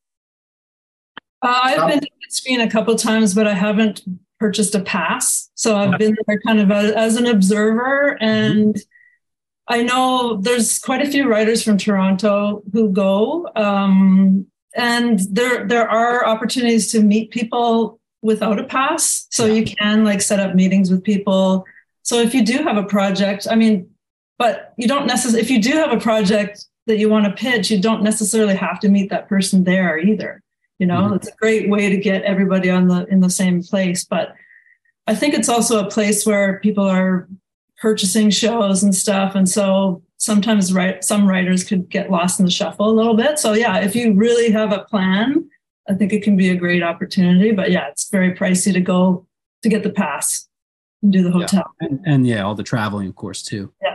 Uh, I've been to Kidscreen a couple of times, but I haven't purchased a pass. So I've been there kind of a, as an observer, and I know there's quite a few writers from Toronto who go. Um, And there there are opportunities to meet people without a pass. So you can like set up meetings with people. So if you do have a project, I mean, but you don't necessarily, if you do have a project that you want to pitch, you don't necessarily have to meet that person there either. You know, mm-hmm. It's a great way to get everybody on the, in the same place. But I think it's also a place where people are purchasing shows and stuff. And so sometimes write, some writers could get lost in the shuffle a little bit. So yeah, if you really have a plan, I think it can be a great opportunity. But yeah, it's very pricey to go to get the pass and do the hotel. Yeah. And, and yeah, all the traveling, of course, too. Yeah.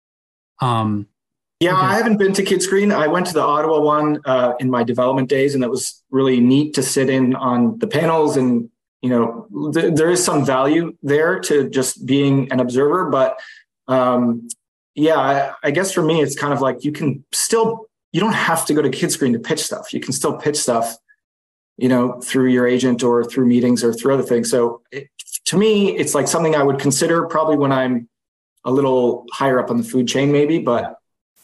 Um, yeah, okay. I haven't been to Kidscreen. I went to the Ottawa one uh, in my development days, and it was really neat to sit in on the panels. And, you know, th- there is some value there to just being an observer. But um, yeah, I, I guess for me, it's kind of like you can still, you don't have to go to Kidscreen to pitch stuff. You can still pitch stuff, you know, through your agent or through meetings or through other things. So it, to me, it's like something I would consider probably when I'm a little higher up on the food chain, maybe, but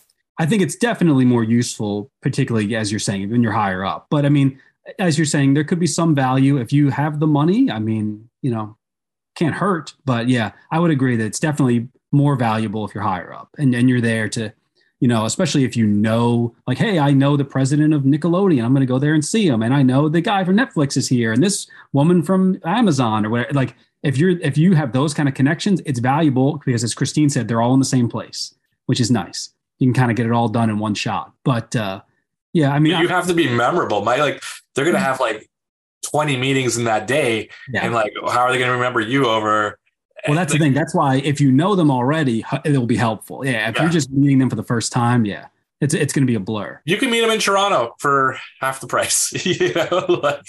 I think it's definitely more useful, particularly as you're saying, when you're higher up. But I mean, as you're saying, there could be some value if you have the money. I mean, you know, can't hurt. But yeah, I would agree that it's definitely more valuable if you're higher up and, and you're there to, you know, especially if you know, like, hey, I know the president of Nickelodeon. I'm going to go there and see him. And I know the guy from Netflix is here and this woman from Amazon or whatever. Like if you're, if you have those kind of connections, it's valuable because as Christine said, they're all in the same place, which is nice. You can kind of get it all done in one shot. But uh, yeah, I mean, you I, have to be memorable. My, like they're going to have like twenty meetings in that day. Yeah. And like, how are they going to remember you over? Well, that's like, the thing. That's why if you know them already, it will be helpful. Yeah. If yeah. you're just meeting them for the first time, yeah, it's it's going to be a blur. You can meet them in Toronto for half the price. you know, like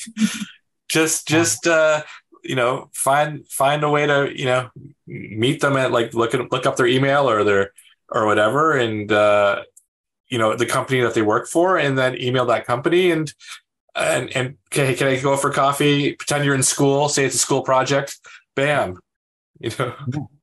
just just uh, you know, find find a way to you know meet them at like look at look up their email or their or whatever, and uh, you know the company that they work for, and then email that company and and and okay, can I go for coffee? Pretend you're in school. Say it's a school project. Bam. You know.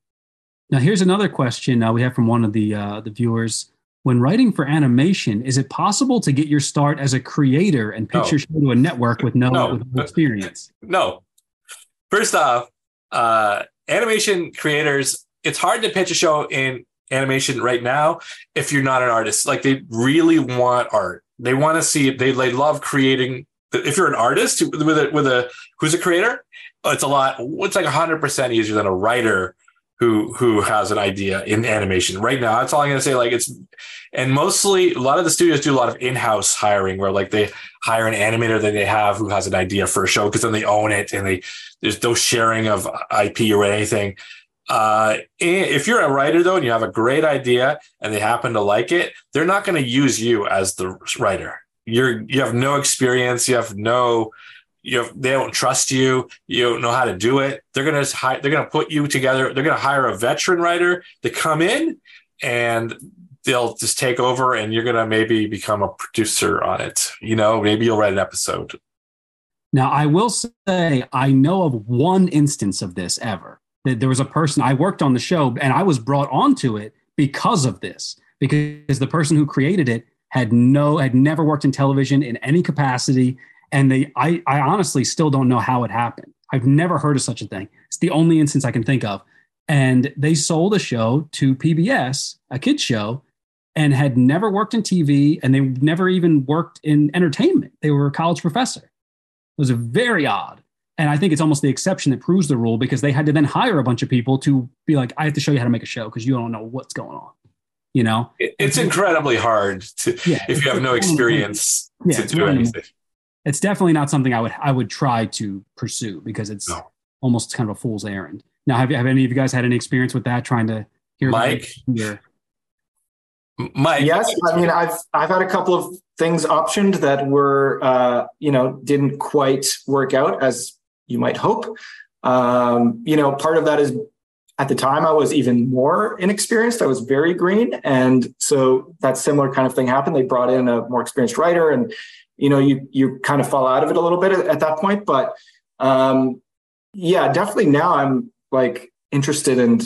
Now, here's another question uh, we have from one of the uh, the viewers. When writing for animation, is it possible to get your start as a creator and pitch no. your show to a network with no, no. with no experience? No. First off, uh, animation creators, it's hard to pitch a show in animation right now if you're not an artist. Like they really want art. They want to see they they love creating. If you're an artist with a with a who's a creator, it's a lot. It's like a hundred percent easier than a writer who who has an idea in animation right now. That's all I'm gonna say. Like it's and mostly a lot of the studios do a lot of in-house hiring where like they hire an animator that they have who has an idea for a show because then they own it and they there's no sharing of I P or anything. Uh, if you're a writer though and you have a great idea and they happen to like it, they're not going to use you as the writer. You're you have no experience. You have no. You have, they don't trust you. You don't know how to do it. They're gonna hire, they're gonna put you together. They're gonna hire a veteran writer to come in, and they'll just take over. And you're gonna maybe become a producer on it. You know, maybe you'll write an episode. Now, I will say I know of one instance of this ever. That there was a person I worked on the show, and I was brought onto it because of this. Because the person who created it had no had never worked in television in any capacity. And they, I, I honestly still don't know how it happened. I've never heard of such a thing. It's the only instance I can think of. And they sold a show to P B S, a kid's show, and had never worked in T V, and they never even worked in entertainment. They were a college professor. It was very odd. And I think it's almost the exception that proves the rule because they had to then hire a bunch of people to be like, I have to show you how to make a show because you don't know what's going on. You know? It, it's incredibly hard to yeah, if you have no experience yeah, to do anything. It's definitely not something I would I would try to pursue because it's no. almost kind of a fool's errand. Now, have, have any of you guys had any experience with that? Trying to hear Mike, hear? Mike, yes. I mean, I've I've had a couple of things optioned that were uh, you know didn't quite work out as you might hope. Um, you know, part of that is at the time I was even more inexperienced. I was very green, and so that similar kind of thing happened. They brought in a more experienced writer and. You know, you you kind of fall out of it a little bit at, at that point. But um, yeah, definitely now I'm like interested in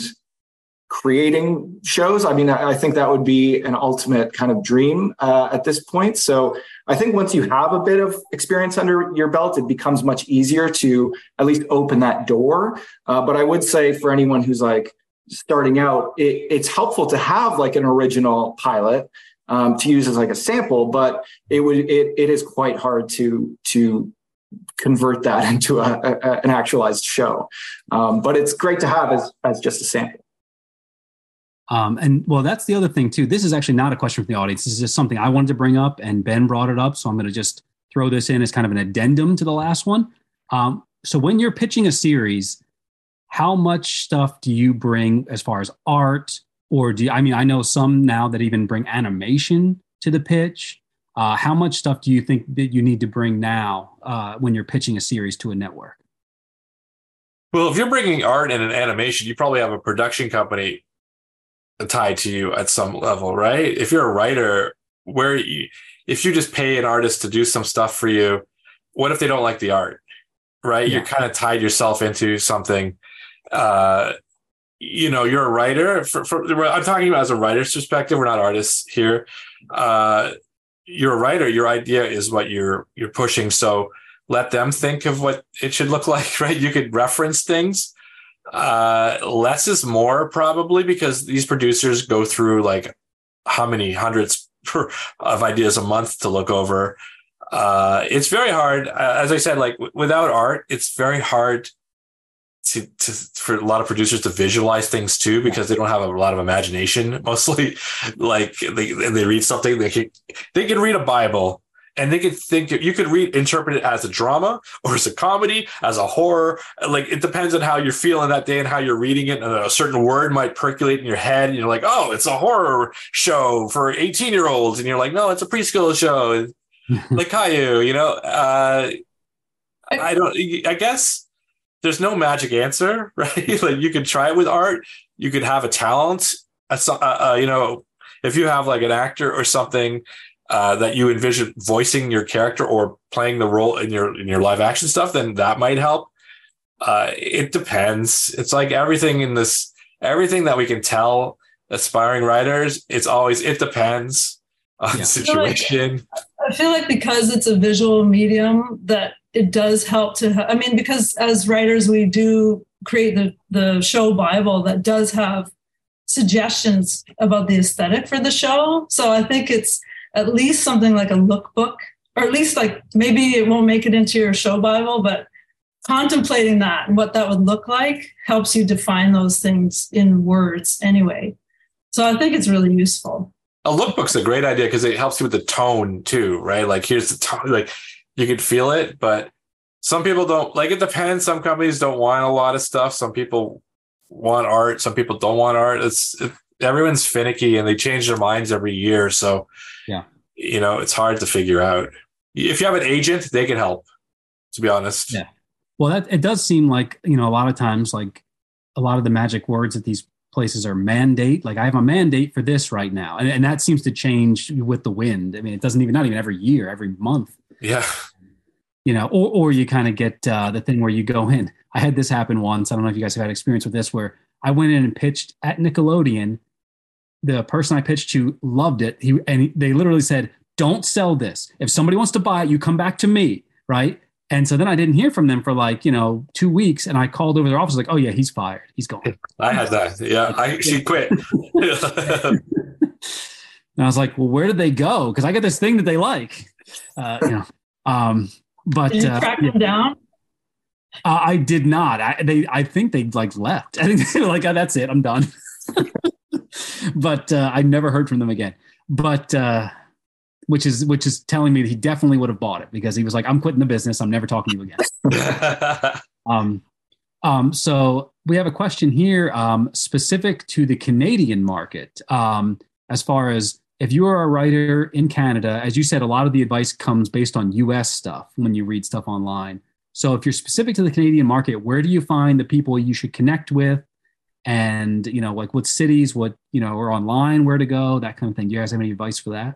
creating shows. I mean, I, I think that would be an ultimate kind of dream uh, at this point. So I think once you have a bit of experience under your belt, it becomes much easier to at least open that door. Uh, but I would say for anyone who's like starting out, it, it's helpful to have like an original pilot um, to use as like a sample, but it would it it is quite hard to to convert that into a, a, an actualized show. Um, but it's great to have as as just a sample. Um, and well, that's the other thing too. This is actually not a question from the audience. This is just something I wanted to bring up, and Ben brought it up. So I'm going to just throw this in as kind of an addendum to the last one. Um, so when you're pitching a series, how much stuff do you bring as far as art, or do you, I mean, I know some now that even bring animation to the pitch. Uh, how much stuff do you think that you need to bring now uh, when you're pitching a series to a network? Well, if you're bringing art and an animation, you probably have a production company tied to you at some level, right? If you're a writer, where you, if you just pay an artist to do some stuff for you, what if they don't like the art, right? Yeah. You're kind of tied yourself into something. Uh, you know, you're a writer. For, for, I'm talking about as a writer's perspective. We're not artists here. Uh, you're a writer. Your idea is what you're you're pushing. So let them think of what it should look like, right? You could reference things. Uh, less is more probably, because these producers go through like how many hundreds of ideas a month to look over. Uh, it's very hard. Uh, as I said, like w- without art, it's very hard to, to, for a lot of producers to visualize things too, because they don't have a lot of imagination. Mostly like they, they read something, they can, they can read a Bible, and they could think, you could read, interpret it as a drama or as a comedy, as a horror. Like it depends on how you're feeling that day and how you're reading it. And a certain word might percolate in your head, and you're like, oh, it's a horror show for eighteen year olds. And you're like, no, it's a preschool show. Like Caillou, you know, uh, I don't, I guess there's no magic answer, right? Like you could try it with art. You could have a talent, uh, uh, you know, if you have like an actor or something, Uh, that you envision voicing your character or playing the role in your in your live action stuff, then that might help. Uh, it depends. It's like everything in this, everything that we can tell aspiring writers, it's always, it depends on Yeah. the situation. I feel like because it's a visual medium, that it does help to, ha- I mean, because as writers, we do create the, the show Bible that does have suggestions about the aesthetic for the show. So I think it's at least something like a lookbook, or at least like maybe it won't make it into your show Bible, but contemplating that and what that would look like helps you define those things in words anyway. So I think it's really useful. A lookbook's a great idea because it helps you with the tone too, right? Like here's the tone, like you could feel it, but some people don't, like it depends. Some companies don't want a lot of stuff. Some people want art. Some people don't want art. It's it, everyone's finicky and they change their minds every year. So, yeah, you know, it's hard to figure out. If you have an agent, they can help, to be honest. Yeah. Well, that it does seem like, you know, a lot of times, like a lot of the magic words at these places are mandate. Like I have a mandate for this right now. And, and that seems to change with the wind. I mean, it doesn't even, not even every year, every month. Yeah. You know, or, or you kind of get uh, the thing where you go in. I had this happen once. I don't know if you guys have had experience with this, where I went in and pitched at Nickelodeon. The person I pitched to loved it. He and he, they literally said, "Don't sell this. If somebody wants to buy it, you come back to me." Right. And so then I didn't hear from them for like, you know, two weeks. And I called over their office like, "Oh yeah, he's fired. He's gone." I had that. Yeah. I, she quit. And I was like, well, where did they go? Because I get this thing that they like. Uh, you know, um, but Did you uh, track yeah. them down? Uh, I did not. I they I think they like left. I think they were like, oh, that's it. I'm done. But uh, I never heard from them again. But uh, which is which is telling me that he definitely would have bought it, because he was like, I'm quitting the business. I'm never talking to you again. um, um, so we have a question here um, specific to the Canadian market. Um, as far as if you are a writer in Canada, as you said, a lot of the advice comes based on U S stuff when you read stuff online. So if you're specific to the Canadian market, where do you find the people you should connect with? And, you know, like what cities, what, you know, or online, where to go, that kind of thing. Do you guys have any advice for that?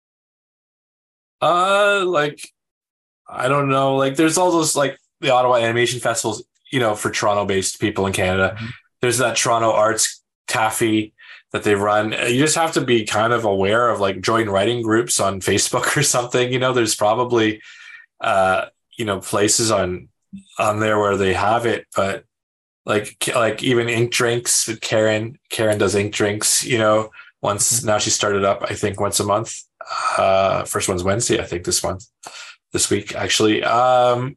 Uh, like, I don't know. Like, there's all those, like, the Ottawa Animation Festivals, you know, for Toronto-based people in Canada. Mm-hmm. There's that Toronto Arts Cafe. that they run. You just have to be kind of aware of like join writing groups on Facebook or something. You know, there's probably, uh, you know, places on, on there where they have it, but like, like even Ink Drinks with Karen, Karen does Ink Drinks, you know, once now she started up, I think once a month. Uh, first one's Wednesday, I think this month, this week, actually. Um,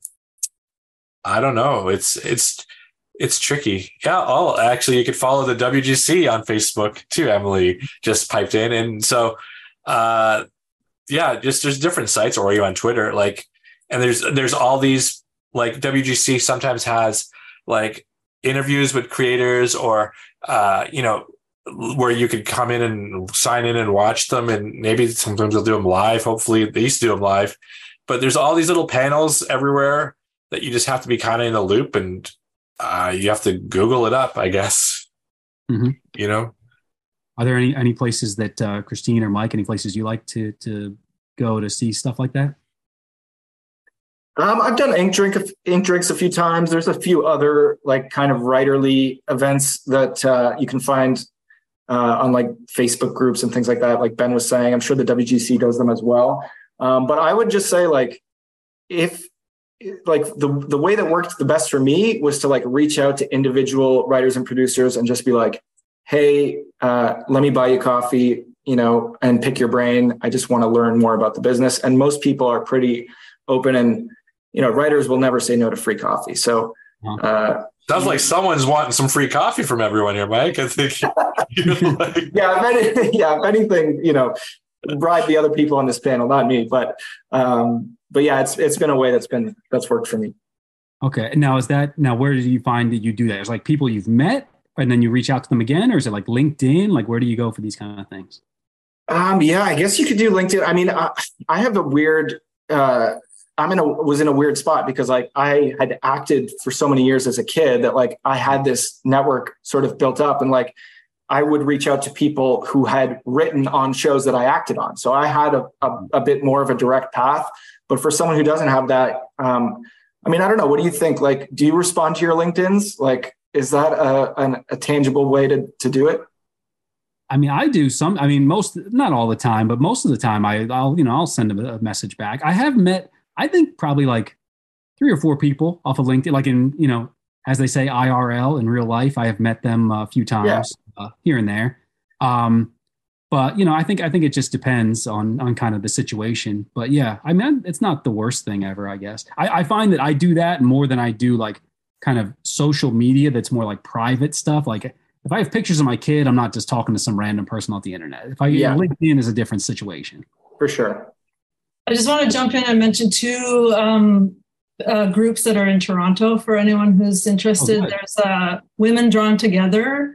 I don't know. It's, it's, it's tricky. Yeah. Oh, actually you could follow the W G C on Facebook too. Emily just piped in. And so, uh, yeah, just there's different sites, or you on Twitter, like, and there's, there's all these, like W G C sometimes has like interviews with creators, or, uh, you know, where you could come in and sign in and watch them. And maybe sometimes they'll do them live. Hopefully they used to do them live, but there's all these little panels everywhere that you just have to be kind of in the loop, and uh, you have to Google it up, I guess. Mm-hmm. You know, are there any, any places that uh, Christine or Mike, any places you like to, to go to see stuff like that? Um, I've done Ink Drink, Ink Drinks a few times. There's a few other like kind of writerly events that uh, you can find uh, on like Facebook groups and things like that. Like Ben was saying, I'm sure the W G C does them as well. Um, but I would just say like, if like the, the way that worked the best for me was to like reach out to individual writers and producers and just be like, hey, uh, let me buy you coffee, you know, and pick your brain. I just want to learn more about the business. And most people are pretty open, and you know, writers will never say no to free coffee. So, uh, sounds like someone's wanting some free coffee from everyone here, Mike. I think, you know, like... yeah, if anything, yeah, if anything, you know, bribe the other people on this panel, not me. But, um, but yeah, it's it's been a way that's been that's worked for me. Okay, now is that now where did you find that you do that? Is it like people you've met, and then you reach out to them again, or is it like LinkedIn? Like, where do you go for these kind of things? Um, yeah, I guess you could do LinkedIn. I mean, I, I have a weird. Uh, I'm in a was in a weird spot because like I had acted for so many years as a kid that like I had this network sort of built up, and like I would reach out to people who had written on shows that I acted on. So I had a, a, a bit more of a direct path. But for someone who doesn't have that, um, I mean, I don't know. What do you think? Like, do you respond to your LinkedIns? Like, is that a, an, a tangible way to to do it? I mean, I do some. I mean, most, not all the time, but most of the time, I, I'll you know I'll send a, a message back. I have met. I think probably like three or four people off of LinkedIn, like in, you know, as they say, I R L in real life. I have met them a few times yeah. uh, here and there. Um, but, you know, I think I think it just depends on on kind of the situation. But yeah, I mean, it's not the worst thing ever, I guess. I, I find that I do that more than I do like kind of social media that's more like private stuff. Like if I have pictures of my kid, I'm not just talking to some random person off the internet. If I yeah. LinkedIn is a different situation. For sure. I just want to jump in and mention two um, uh, groups that are in Toronto for anyone who's interested. Oh, There's uh, Women Drawn Together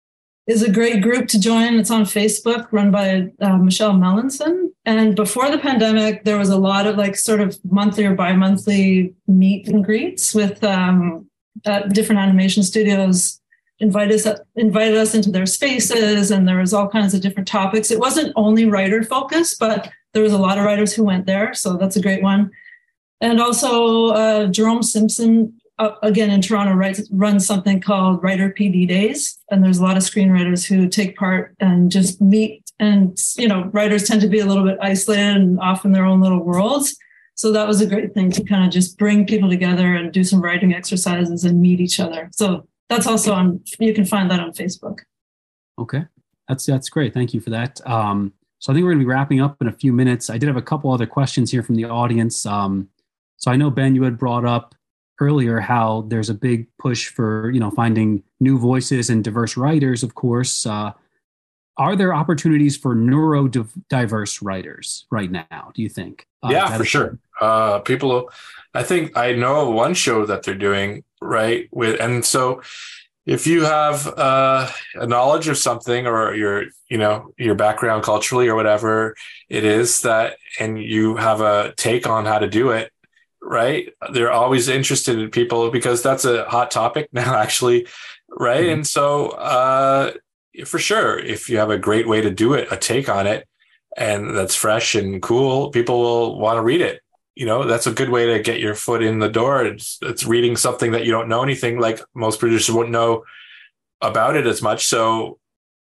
is a great group to join. It's on Facebook, run by uh, Michelle Mellinson. And before the pandemic, there was a lot of like sort of monthly or bi-monthly meet and greets with um, uh, different animation studios. Invited us, invited us into their spaces, and there was all kinds of different topics. It wasn't only writer focused, but there was a lot of writers who went there, so that's a great one. And also uh, Jerome Simpson, uh, again in Toronto, writes, runs something called Writer P D Days, and there's a lot of screenwriters who take part and just meet. And you know, writers tend to be a little bit isolated and off in their own little worlds. So that was a great thing to kind of just bring people together and do some writing exercises and meet each other. So that's also on. You can find that on Facebook. Okay, that's that's great. Thank you for that. Um, So I think we're going to be wrapping up in a few minutes. I did have a couple other questions here from the audience. Um, so I know, Ben, you had brought up earlier how there's a big push for, you know, finding new voices and diverse writers, of course. Uh, are there opportunities for neurodiverse writers right now, do you think? Uh, yeah, for sure. Uh, people, I think I know one show that they're doing, right? With, and so if you have uh, a knowledge of something, or your, you know, your background culturally or whatever it is that, and you have a take on how to do it, right? They're always interested in people because that's a hot topic now, actually, right? Mm-hmm. And so uh, for sure, if you have a great way to do it, a take on it, and that's fresh and cool, people will want to read it. You know, that's a good way to get your foot in the door. It's, it's reading something that you don't know anything, like most producers won't know about it as much. So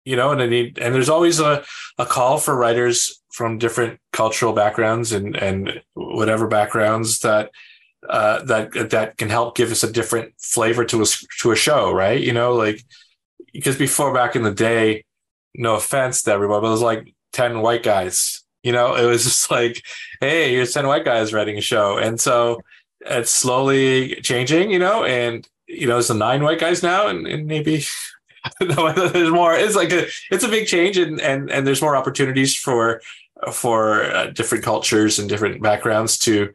you know, and I need, and there's always a, a call for writers from different cultural backgrounds and, and whatever backgrounds that, uh, that, that can help give us a different flavor to a, to a show. Right. You know, like, because before, back in the day, no offense to everyone, but it was like ten white guys, you know, it was just like, hey, here's ten white guys writing a show. And so it's slowly changing, you know, and, you know, it's the nine white guys now, and, and maybe no, there's more. It's like a, it's a big change, and and and there's more opportunities for for uh, different cultures and different backgrounds to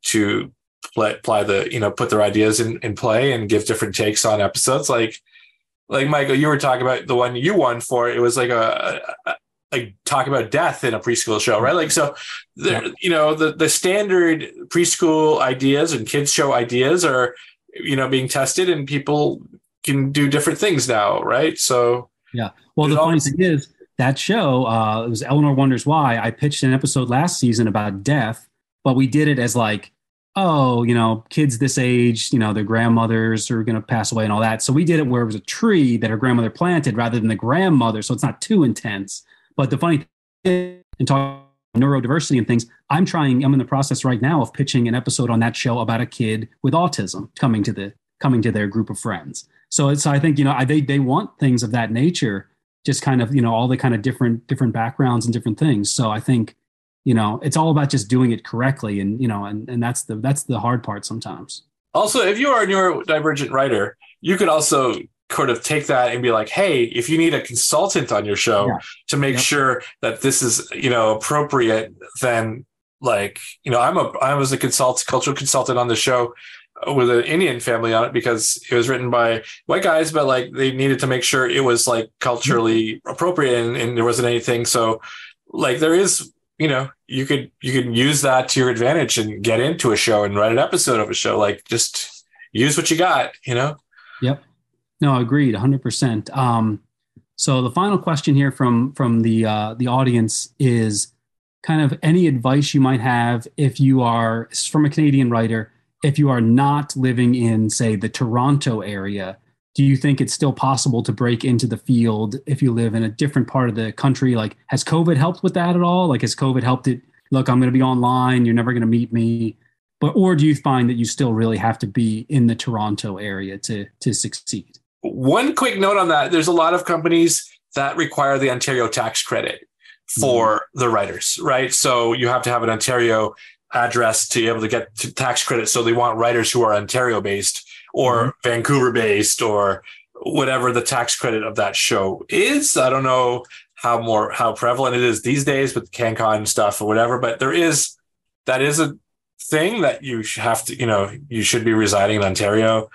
to play, apply the, you know, put their ideas in, in play and give different takes on episodes. Like like Michael, you were talking about the one you won for. It was like a, a like talk about death in a preschool show, right? Like, so, the, you know, the the standard preschool ideas and kids show ideas are, you know, being tested, and people can do different things now, right? So yeah. Well, the funny always- thing is that show, uh, it was Eleanor Wonders Why. I pitched an episode last season about death, but we did it as like, oh, you know, kids this age, you know, their grandmothers are going to pass away and all that. So we did it where it was a tree that her grandmother planted rather than the grandmother. So it's not too intense. But the funny thing, and talking neurodiversity and things, I'm trying, I'm in the process right now of pitching an episode on that show about a kid with autism coming to the coming to their group of friends. So it's, I think, you know, I, they they want things of that nature, just kind of, you know, all the kind of different different backgrounds and different things. So I think, you know, it's all about just doing it correctly, and you know, and and that's the that's the hard part sometimes. Also, if you are a neurodivergent writer, you could also sort of take that and be like, hey, if you need a consultant on your show yeah. to make yep. sure that this is, you know, appropriate, then like, you know, I'm a I was a consult cultural consultant on the show with an Indian family on it because it was written by white guys, but like they needed to make sure it was like culturally appropriate, and, and there wasn't anything. So like there is, you know, you could, you could use that to your advantage and get into a show and write an episode of a show. Like just use what you got, you know? Yep. No, agreed. one hundred percent. Um, so the final question here from, from the, uh, the audience is kind of any advice you might have if you are, from a Canadian writer, if you are not living in, say, the Toronto area. Do you think it's still possible to break into the field if you live in a different part of the country? Like, has COVID helped with that at all? Like, has COVID helped it? Look, I'm going to be online. You're never going to meet me. But, or do you find that you still really have to be in the Toronto area to, to succeed? One quick note on that. There's a lot of companies that require the Ontario tax credit for mm-hmm. the writers, right? So you have to have an Ontario address to be able to get to tax credit. So they want writers who are Ontario based or mm-hmm. Vancouver based or whatever the tax credit of that show is. I don't know how more, how prevalent it is these days with CanCon stuff or whatever, but there is, that is a thing that you have to, you know, you should be residing in Ontario.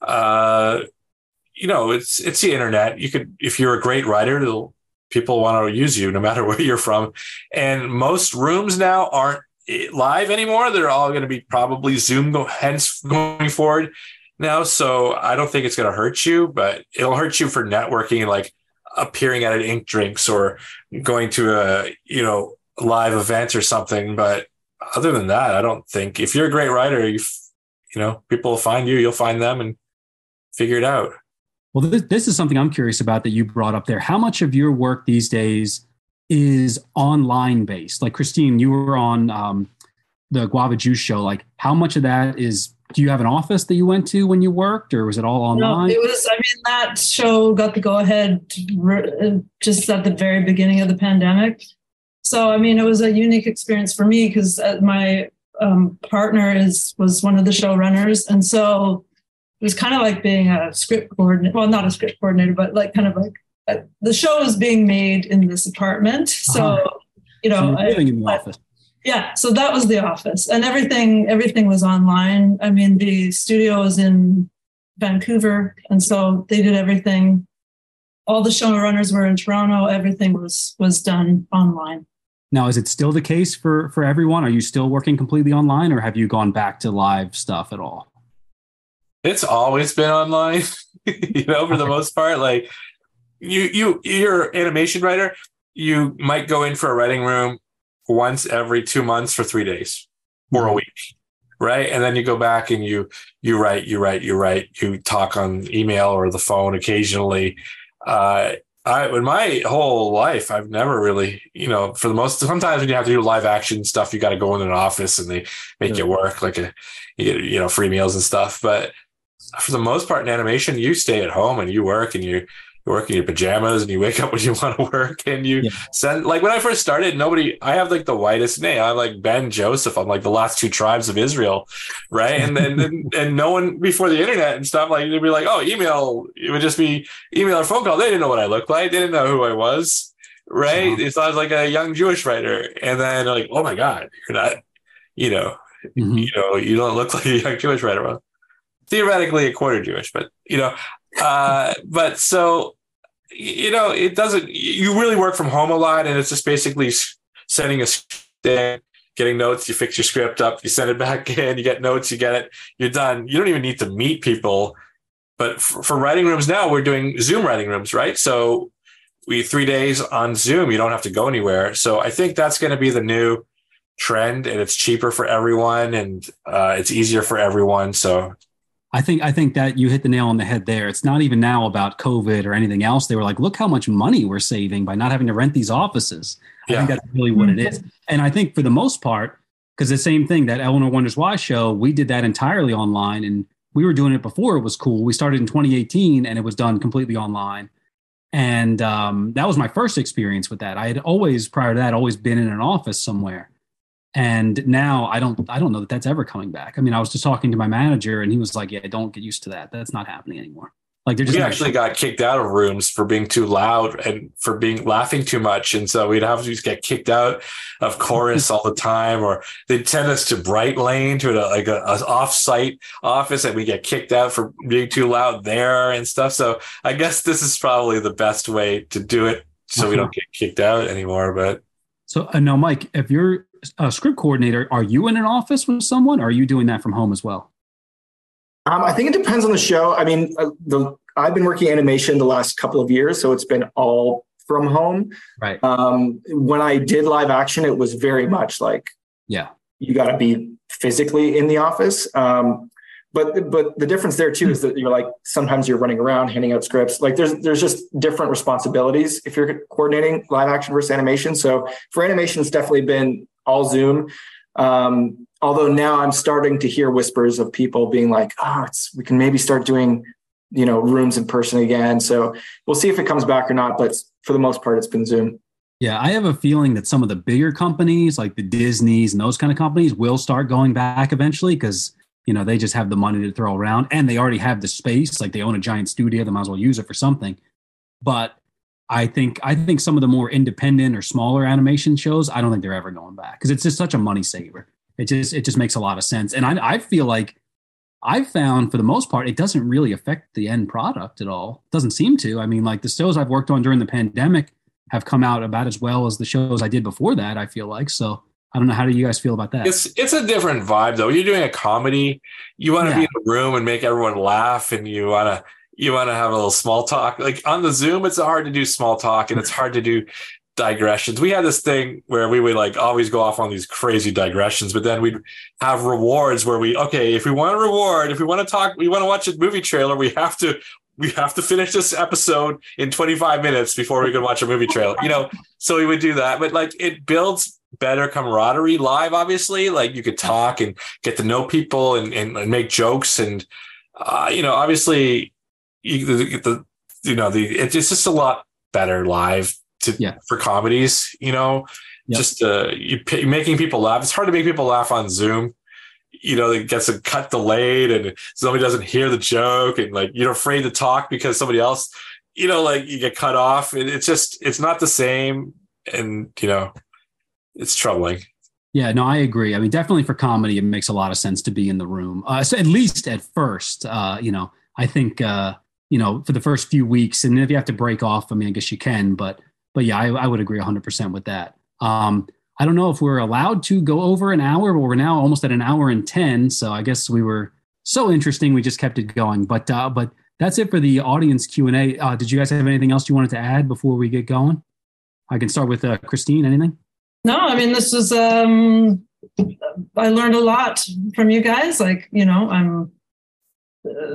Uh, you know, it's, it's the internet. You could, if you're a great writer, people want to use you no matter where you're from. And most rooms now aren't live anymore. They're all going to be probably Zoom go, hence going forward now. So I don't think it's going to hurt you, but it'll hurt you for networking, like appearing at an Ink Drinks or going to a, you know, live event or something. But other than that, I don't think, if you're a great writer, you you know, people will find you, you'll find them and figure it out. Well, this, this is something I'm curious about that you brought up there. How much of your work these days is online based? Like Christine, you were on um, the Guava Juice show. Like how much of that is, do you have an office that you went to when you worked, or was it all online? No, it was, I mean, that show got the go ahead just at the very beginning of the pandemic. So, I mean, it was a unique experience for me because my um, partner is, was one of the showrunners. And so it was kind of like being a script coordinator. Well, not a script coordinator, but like kind of like, Uh, the show is being made in this apartment. So, uh-huh. you know, so you're living in the I, office. Yeah. So that was the office, and everything, everything was online. I mean, the studio was in Vancouver. And so they did everything. All the showrunners were in Toronto. Everything was, was done online. Now, is it still the case for, for everyone? Are you still working completely online, or have you gone back to live stuff at all? It's always been online, you know, for the most part. Like, You you you're an animation writer. You might go in for a writing room once every two months for three days or a week, right? And then you go back and you you write, you write, you write. You talk on email or the phone occasionally. Uh, I, in my whole life, I've never really, you know, for the most, sometimes when you have to do live action stuff, you got to go in an office and they make Yeah. you work like a, you know, free meals and stuff. But for the most part in animation, you stay at home and you work and you you work in your pajamas and you wake up when you want to work and you Yeah. send, like when I first started, nobody, I have like the whitest name. I'm like Ben Joseph. I'm like the last two tribes of Israel. Right. And then, and, and no one before the internet and stuff, like they'd be like, oh, email, it would just be email or phone call. They didn't know what I looked like. They didn't know who I was. Right. Wow. It sounds like a young Jewish writer. And then like, oh my God, you're not, you know, Mhm. you know, you don't look like a young Jewish writer. Well, theoretically a quarter Jewish, but you know, uh, but so, you know, it doesn't, you really work from home a lot and it's just basically sending a script in, getting notes, you fix your script up, you send it back in, you get notes, you get it, you're done. You don't even need to meet people. But for, for writing rooms now, we're doing Zoom writing rooms, right? So we three days on Zoom, you don't have to go anywhere. So I think that's going to be the new trend and it's cheaper for everyone and uh, it's easier for everyone. So I think I think that you hit the nail on the head there. It's not even now about COVID or anything else. They were like, look how much money we're saving by not having to rent these offices. I Yeah. think that's really what it is. And I think for the most part, because the same thing, that Eleanor Wonders Why show, we did that entirely online and we were doing it before it was cool. We started in twenty eighteen and it was done completely online. And um, that was my first experience with that. I had always, prior to that, always been in an office somewhere. And now I don't, I don't know that that's ever coming back. I mean, I was just talking to my manager and he was like, yeah, don't get used to that. That's not happening anymore. Like they're just we not- actually got kicked out of rooms for being too loud and for being laughing too much. And so we'd have to just get kicked out of chorus all the time, or they'd send us to Bright Lane to a, like a, a off-site office and we get kicked out for being too loud there and stuff. So I guess this is probably the best way to do it so we don't get kicked out anymore. But So uh, now, Mike, if you're a script coordinator, are you in an office with someone or are you doing that from home as well? Um, I think it depends on the show. I mean, uh, the I've been working animation the last couple of years, so it's been all from home. Right. Um, when I did live action, it was very much like, Yeah. you got to be physically in the office. Um, but but the difference there too is that you're like, sometimes you're running around handing out scripts. Like there's there's just different responsibilities if you're coordinating live action versus animation. So for animation, it's definitely been all Zoom. Um, although now I'm starting to hear whispers of people being like, oh, it's, we can maybe start doing, you know, rooms in person again. So we'll see if it comes back or not. But for the most part, it's been Zoom. Yeah, I have a feeling that some of the bigger companies like the Disneys and those kind of companies will start going back eventually because, you know, they just have the money to throw around and they already have the space. Like they own a giant studio, they might as well use it for something. But I think I think some of the more independent or smaller animation shows, I don't think they're ever going back because it's just such a money saver. It just it just makes a lot of sense. And I, I feel like I've found for the most part, it doesn't really affect the end product at all. It doesn't seem to. I mean, like the shows I've worked on during the pandemic have come out about as well as the shows I did before that, I feel like. So I don't know. How do you guys feel about that? It's it's a different vibe though. You're doing a comedy. You want to Yeah. be in a room and make everyone laugh, and you want to you want to have a little small talk. Like on the Zoom, it's hard to do small talk and it's hard to do digressions. We had this thing where we would like always go off on these crazy digressions, but then we'd have rewards where we okay, if we want a reward, if we want to talk, we want to watch a movie trailer, we have to we have to finish this episode in twenty-five minutes before we can watch a movie trailer. You know, so we would do that, but like it builds better camaraderie live, obviously. Like you could talk and get to know people and, and, and make jokes. And, uh, you know, obviously, you, the, the, you know, the it's just a lot better live to Yeah. for comedies, you know, Yep. just uh, you, making people laugh. It's hard to make people laugh on Zoom. You know, it gets a cut delayed and somebody doesn't hear the joke and like you're afraid to talk because somebody else, you know, like you get cut off. And it's just, it's not the same. And, you know, it's troubling. Yeah, no, I agree. I mean, definitely for comedy, it makes a lot of sense to be in the room. Uh, so at least at first, uh, you know, I think, uh, you know, for the first few weeks, and if you have to break off, I mean, I guess you can, but, but yeah, I, I would agree one hundred percent with that. Um, I don't know if we're allowed to go over an hour, but we're now almost at an hour and ten. So I guess we were so interesting, we just kept it going. But, uh, but that's it for the audience Q and A. Uh, did you guys have anything else you wanted to add before we get going? I can start with uh, Christine. Anything? No, I mean, this was, um, I learned a lot from you guys. Like, you know, I'm, uh,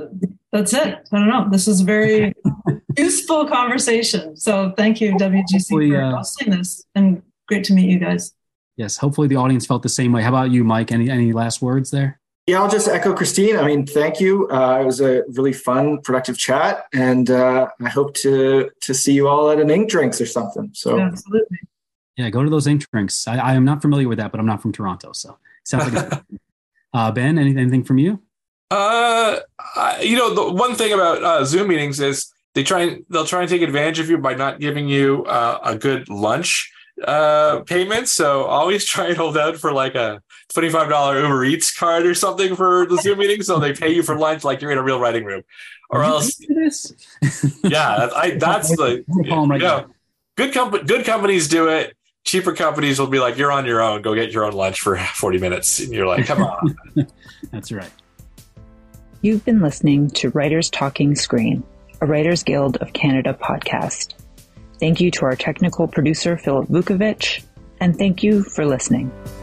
that's it. I don't know. This is a very useful conversation. So thank you, W G C, Hopefully, for uh, hosting this, and great to meet you guys. Yes, hopefully the audience felt the same way. How about you, Mike? Any any last words there? Yeah, I'll just echo Christine. I mean, thank you. Uh, it was a really fun, productive chat, and uh, I hope to to see you all at an ink drinks or something. So Yeah, absolutely. Yeah, go to those ink drinks. I, I am not familiar with that, but I'm not from Toronto, so sounds like a uh, Ben, any, anything from you? Uh, I, you know, the one thing about uh, Zoom meetings is they try and they'll try and take advantage of you by not giving you uh, a good lunch uh, payment. So always try and hold out for like a twenty-five dollars Uber Eats card or something for the Zoom meeting, so they pay you for lunch like you're in a real writing room, or Did else. you do this? Yeah, I, that's the Call 'em right you know, now. good company. Good companies do it. Cheaper companies will be like, "You're on your own. Go get your own lunch for forty minutes," and you're like, "Come on." That's right. You've been listening to Writers Talking Screen, a Writers Guild of Canada podcast. Thank you to our technical producer, Philip Vukovic, and thank you for listening.